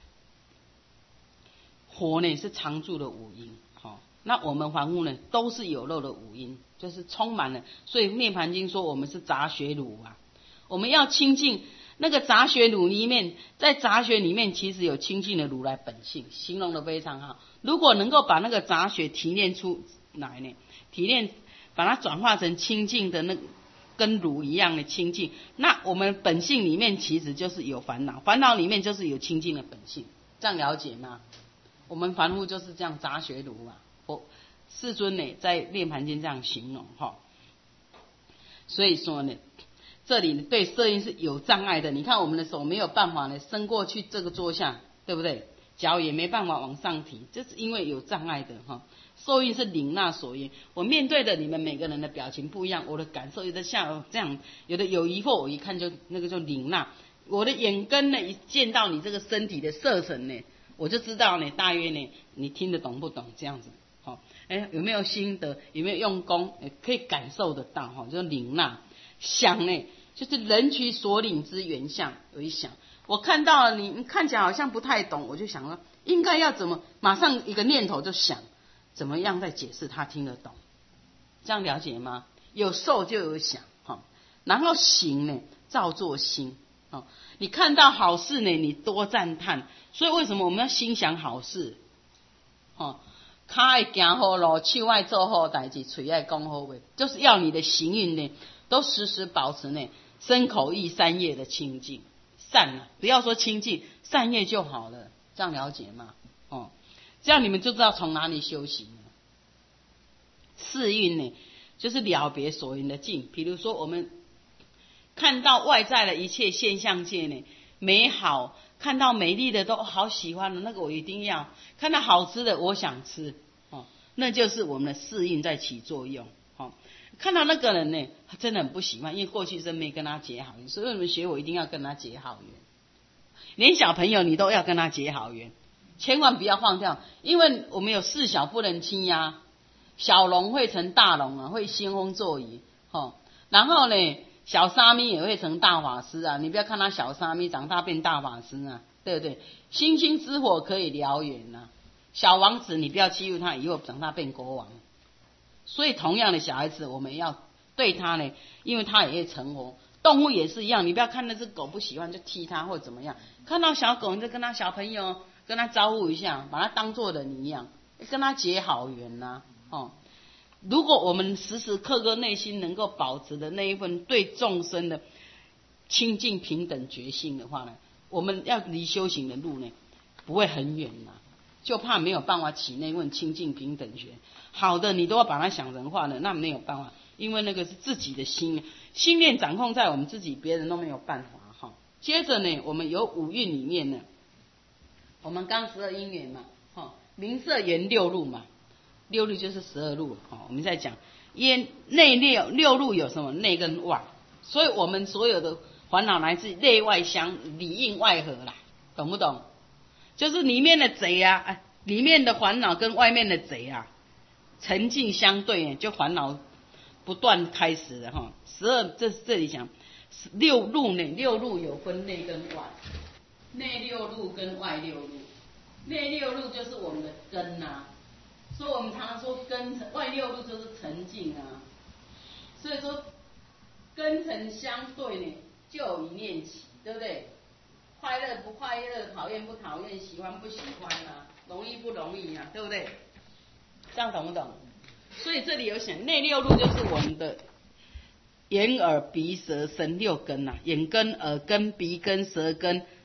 火呢是常住的五阴。那我们凡夫呢都是有漏的五阴，就是充满了。所以《涅盘经》说我们是杂学卤啊，我们要清净那个杂学卤里面，在杂学里面其实有清净的如来本性，形容的非常好。如果能够把那个杂学提炼出来呢，把它转化成清净的那跟如一样的清净，那我们本性里面其实就是有烦恼，烦恼里面就是有清净的本性，这样了解吗？我们凡夫就是这样杂学卤嘛。世尊呢在《涅盘经》这样形容所以说呢，这里呢对色蕴是有障碍的。你看我们的手没有办法呢伸过去这个桌下，对不对？脚也没办法往上提，这是因为有障碍的受蕴是领纳所缘，我面对的你们每个人的表情不一样，我的感受有的像这样，有的有疑惑，我一看就那个就领纳。我的眼根呢一见到你这个身体的色尘呢，我就知道呢大约呢你听得懂不懂这样子。有没有心得？有没有用功？可以感受得到就是领纳。想呢，就是人取所领之原相。有一想，我看到了你看起来好像不太懂，我就想说应该要怎么，马上一个念头就想怎么样再解释他听得懂，这样了解吗？有受就有想然后行呢，照作心你看到好事呢，你多赞叹。所以为什么我们要心想好事？脚爱行好路，手爱做好代志，嘴爱讲好话，就是要你的行运呢，都时时保持呢身口意三业的清净善不要说清净，善业就好了，这样了解吗？这样你们就知道从哪里修行了。四蕴呢，就是了别所缘的境。比如说我们看到外在的一切现象界呢，美好。看到美丽的都好喜欢的，那个我一定要；看到好吃的我想吃，那就是我们的四蕴在起作用。看到那个人呢，真的很不喜欢，因为过去生没跟他结好缘，所以你们学我一定要跟他结好缘。连小朋友你都要跟他结好缘，千万不要放掉，因为我们有四小不能轻呀。小龙会成大龙啊，会兴风作雨然后呢。小沙弥也会成大法师啊！你不要看他小沙弥长大变大法师啊，对不对？星星之火可以燎原啊！小王子你不要欺负他，以后长大变国王。所以同样的小孩子，我们要对他呢，因为他也会成佛。动物也是一样，你不要看那只狗不喜欢就踢它或怎么样，看到小狗你就跟他小朋友跟他招呼一下，把他当作人一样，跟他结好缘呐如果我们时时刻刻内心能够保持的那一份对众生的清净平等决心的话呢，我们要离修行的路呢不会很远就怕没有办法起那份清净平等觉。好的你都要把它想成坏的，那没有办法，因为那个是自己的心念掌控在我们自己，别人都没有办法接着呢，我们有五蕴里面呢，我们刚12因缘嘛名色缘六路嘛。六路就是12路我们在讲内六路有什么？内跟外，所以我们所有的烦恼来自内外相，里应外合啦，懂不懂？就是里面的贼里面的烦恼跟外面的贼沉静相对，就烦恼不断开始了这里讲六路呢，六路有分内跟外，内六路跟外六路，内六路就是我们的根所以我们常常说外六路就是沉静所以说根尘相对呢，就有一念起，对不对？快乐不快乐，讨厌不讨厌，喜欢不喜欢容易不容易对不对？这样懂不懂？所以这里有讲内六路就是我们的眼耳鼻舌身六根眼根、耳根、鼻根、舌根、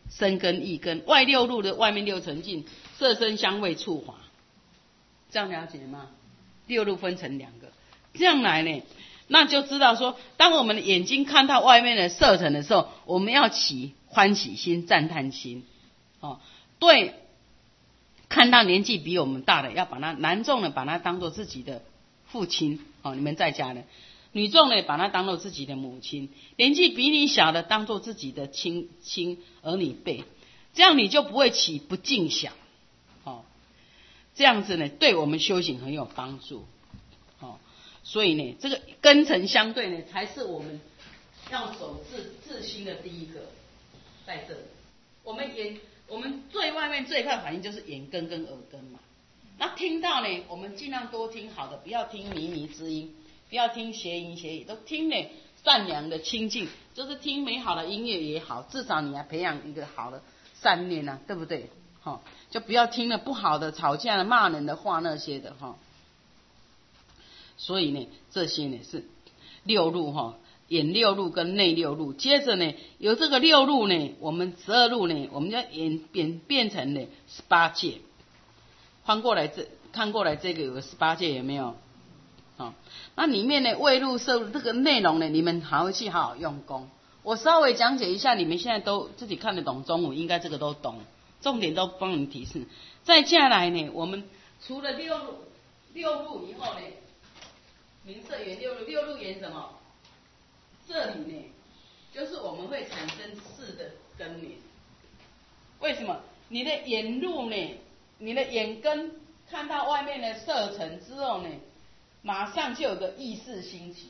身根意根，外六路的外面六尘境，色声香味触法，这样了解吗？六路分成两个，这样来呢，那就知道说，当我们的眼睛看到外面的色尘的时候，我们要起欢喜心、赞叹心。哦，对，看到年纪比我们大的，要把他男众呢，把他当做自己的父亲。哦，你们在家呢，女众呢，把他当做自己的母亲，年纪比你小的，当做自己的亲儿女辈，这样你就不会起不敬想。哦，这样子呢，对我们修行很有帮助。哦，所以呢，这个根尘相对呢，才是我们要守自心的第一个，在这里。我们最外面最快反应就是眼根跟耳根嘛。那听到呢，我们尽量多听好的，不要听靡靡之音，不要听邪淫邪语，都听呢善良的清净，就是听美好的音乐也好，至少你要培养一个好的善念啊，对不对？哈，就不要听了不好的、吵架的、骂人的话那些的哈。所以呢，这些呢是六路哈。眼六路跟内六路，接着呢，由这个六路呢，我们12路呢，我们要变成呢18界。翻过来看过来这个有个18界有没有？好，那里面呢未入摄入这个内容呢，你们还会去好好用功。我稍微讲解一下，你们现在都自己看得懂中文，应该这个都懂，重点都帮你们提示。再下来呢，我们除了六路以后呢，名色缘六路缘什么？这里呢，就是我们会产生4的根源。为什么？你的眼路呢？你的眼根看到外面的色尘之后呢，马上就有个意识兴起，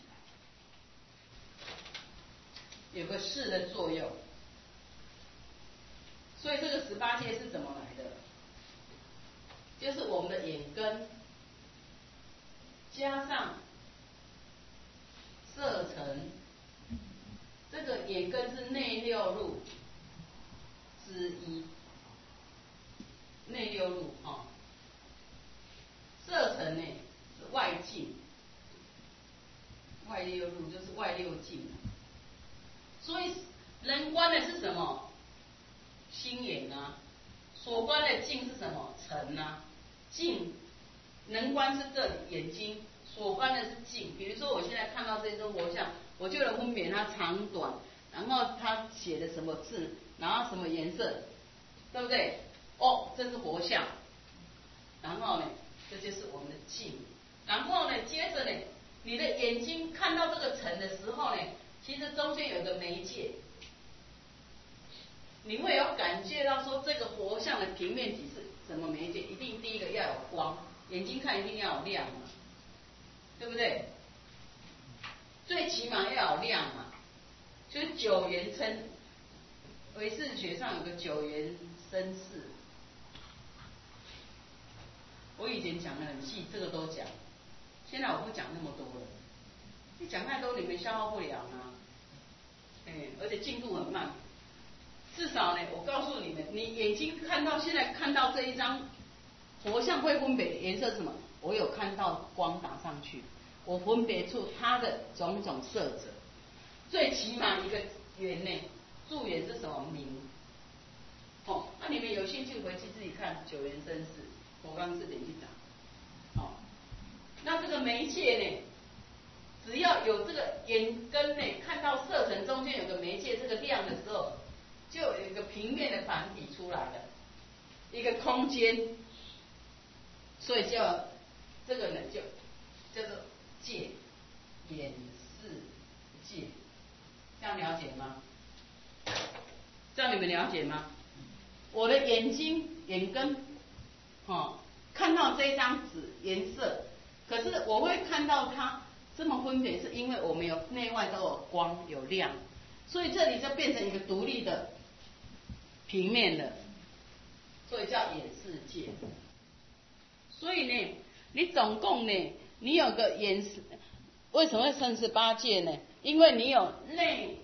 有个视的作用。所以这个18界是怎么来的？就是我们的眼根加上色尘。这个眼根是内六路之一，内六路啊，色尘呢是外境，外六路就是外六境。所以人观的是什么？心眼啊，所观的境是什么？尘啊，境能观是这里眼睛，所观的是境。比如说我现在看到这尊佛像，我就能分别它长短，然后它写的什么字，然后什么颜色，对不对？哦，这是佛像。然后呢，这就是我们的境。然后呢，接着呢，你的眼睛看到这个尘的时候呢，其实中间有个媒介，你会有感觉到说这个佛像的平面体是什么媒介？一定第一个要有光，眼睛看一定要有亮嘛，对不对？最起码要有亮嘛，就是九元称，唯识学上有个九元生事，我以前讲的很细，这个都讲，现在我不讲那么多了，你讲太多你们消化不了啊，而且进度很慢。至少呢，我告诉你们，你眼睛看到现在看到这一张佛像会分别的颜色是什么？我有看到光打上去，我分别出它的种种色泽。最起码一个圆呢，助缘是什么？明。哦，那你们有兴趣回去自己看九元生事，我刚4点去找。哦，那这个媒介呢，只要有这个眼根呢，看到色尘中间有个媒介，这个亮的时候，就有一个平面的反体出来了，一个空间，所以叫这个呢就叫做界，眼识界，这样了解吗？这样你们了解吗？我的眼睛眼根，看到这张纸颜色，可是我会看到它这么分别，是因为我们有内外都有光有亮，所以这里就变成一个独立的平面了，所以叫眼识界。所以呢，你总共呢，你有个眼识，为什么会生18界呢？因为你有内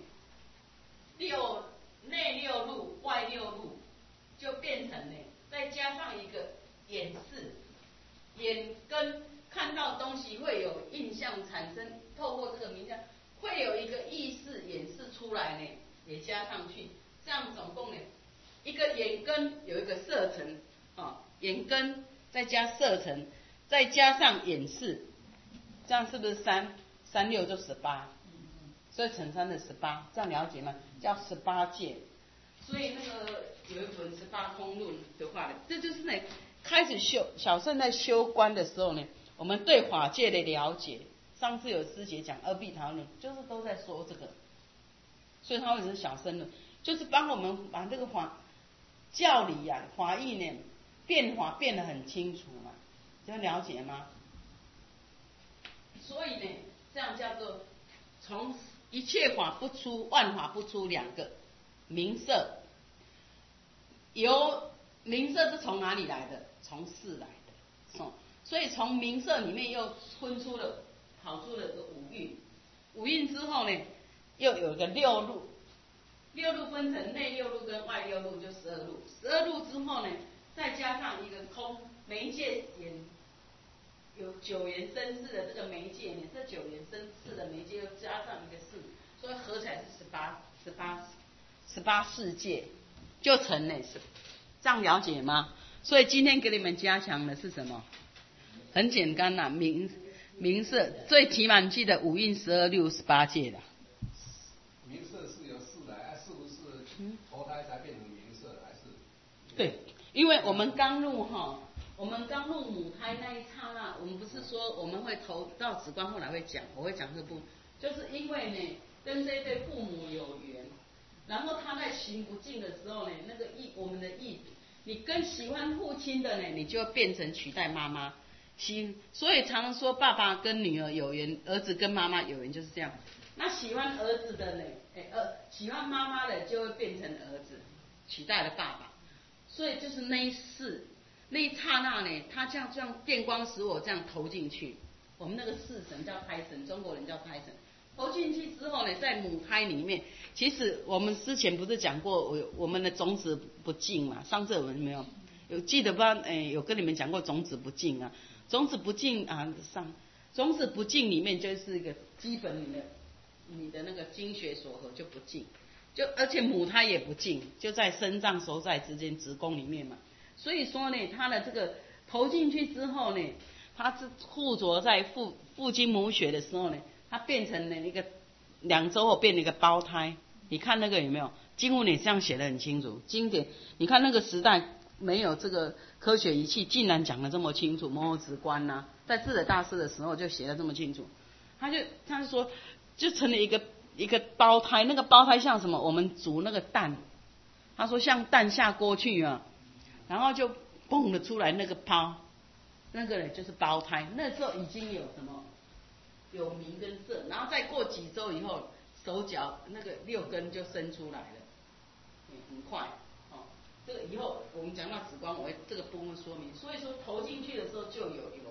六路、外六路，就变成呢，再加上一个眼识，眼根看到东西会有印象产生，透过这个名相会有一个意识眼识出来呢，也加上去，这样总共呢一个眼根有一个色尘，眼根再加色尘，再加上眼识，这样是不是3×6就18？所以乘3的18，这样了解吗？叫18界。所以那个有一本18空论的话呢，这就是呢，开始小圣在修观的时候呢，我们对法界的了解。上次有师姐讲阿毗陀论，就是都在说这个，所以他为什么是小圣论？就是帮我们把这个教理啊、法义呢变化变得很清楚嘛，这样了解吗？所以呢，这样叫做从一切法不出，万法不出两个名色。由名色是从哪里来的？从识来的。所以从名色里面又跑出了个五蕴。五蕴之后呢，又有一个六路。六路分成内六路跟外六路，就12路。12路之后呢，再加上一个空媒介眼，有9缘生识的这个媒介呢，这9缘生识的媒介又加上一个识，所以合起来是18世界，就成了这样了解吗？所以今天给你们加强的是什么？很简单啦，名色，最起码记得五蕴12六18界的。
名色是由识来，是不是投胎才变成名色，还是？
对，因为我们刚入母胎那一刹那，我们不是说我们会投到子观，后来会讲，我会讲这部分，就是因为呢跟这对父母有缘，然后他在行不敬的时候呢，那个我们的意，你跟喜欢父亲的呢，你就变成取代妈妈。所以常说爸爸跟女儿有缘，儿子跟妈妈有缘，就是这样。那喜欢儿子的呢，喜欢妈妈的就会变成儿子，取代了爸爸。所以就是那一刹那呢，他这样电光石火这样投进去，我们那个四神叫胎神，中国人叫胎神。投进去之后呢，在母胎里面，其实我们之前不是讲过，我们的种子不净嘛？上次我们没有记得不知道？有跟你们讲过种子不净啊。种子不净啊，种子不净里面就是一个基本你的那个精血所合就不净，而且母胎也不净，就在身脏手在之间子宫里面嘛。所以说呢，它的这个投进去之后呢，它是附着在父精母血的时候呢，它变成了一个2周后变了一个胞胎。你看那个有没有？经文里这样写得很清楚，经典你看那个时代。没有这个科学仪器，竟然讲得这么清楚。摩诃止观呐，在智者大师的时候就写得这么清楚。他就说，就成了一个胞胎，那个胞胎像什么？我们煮那个蛋，他说像蛋下锅去啊，然后就蹦了出来那个泡，那个就是胞胎。那时候已经有什么？有名跟色，然后再过几周以后，手脚那个6根就生出来了，很快。这个以后我们讲到子观，我会这个部分说明。所以说投进去的时候就有缘，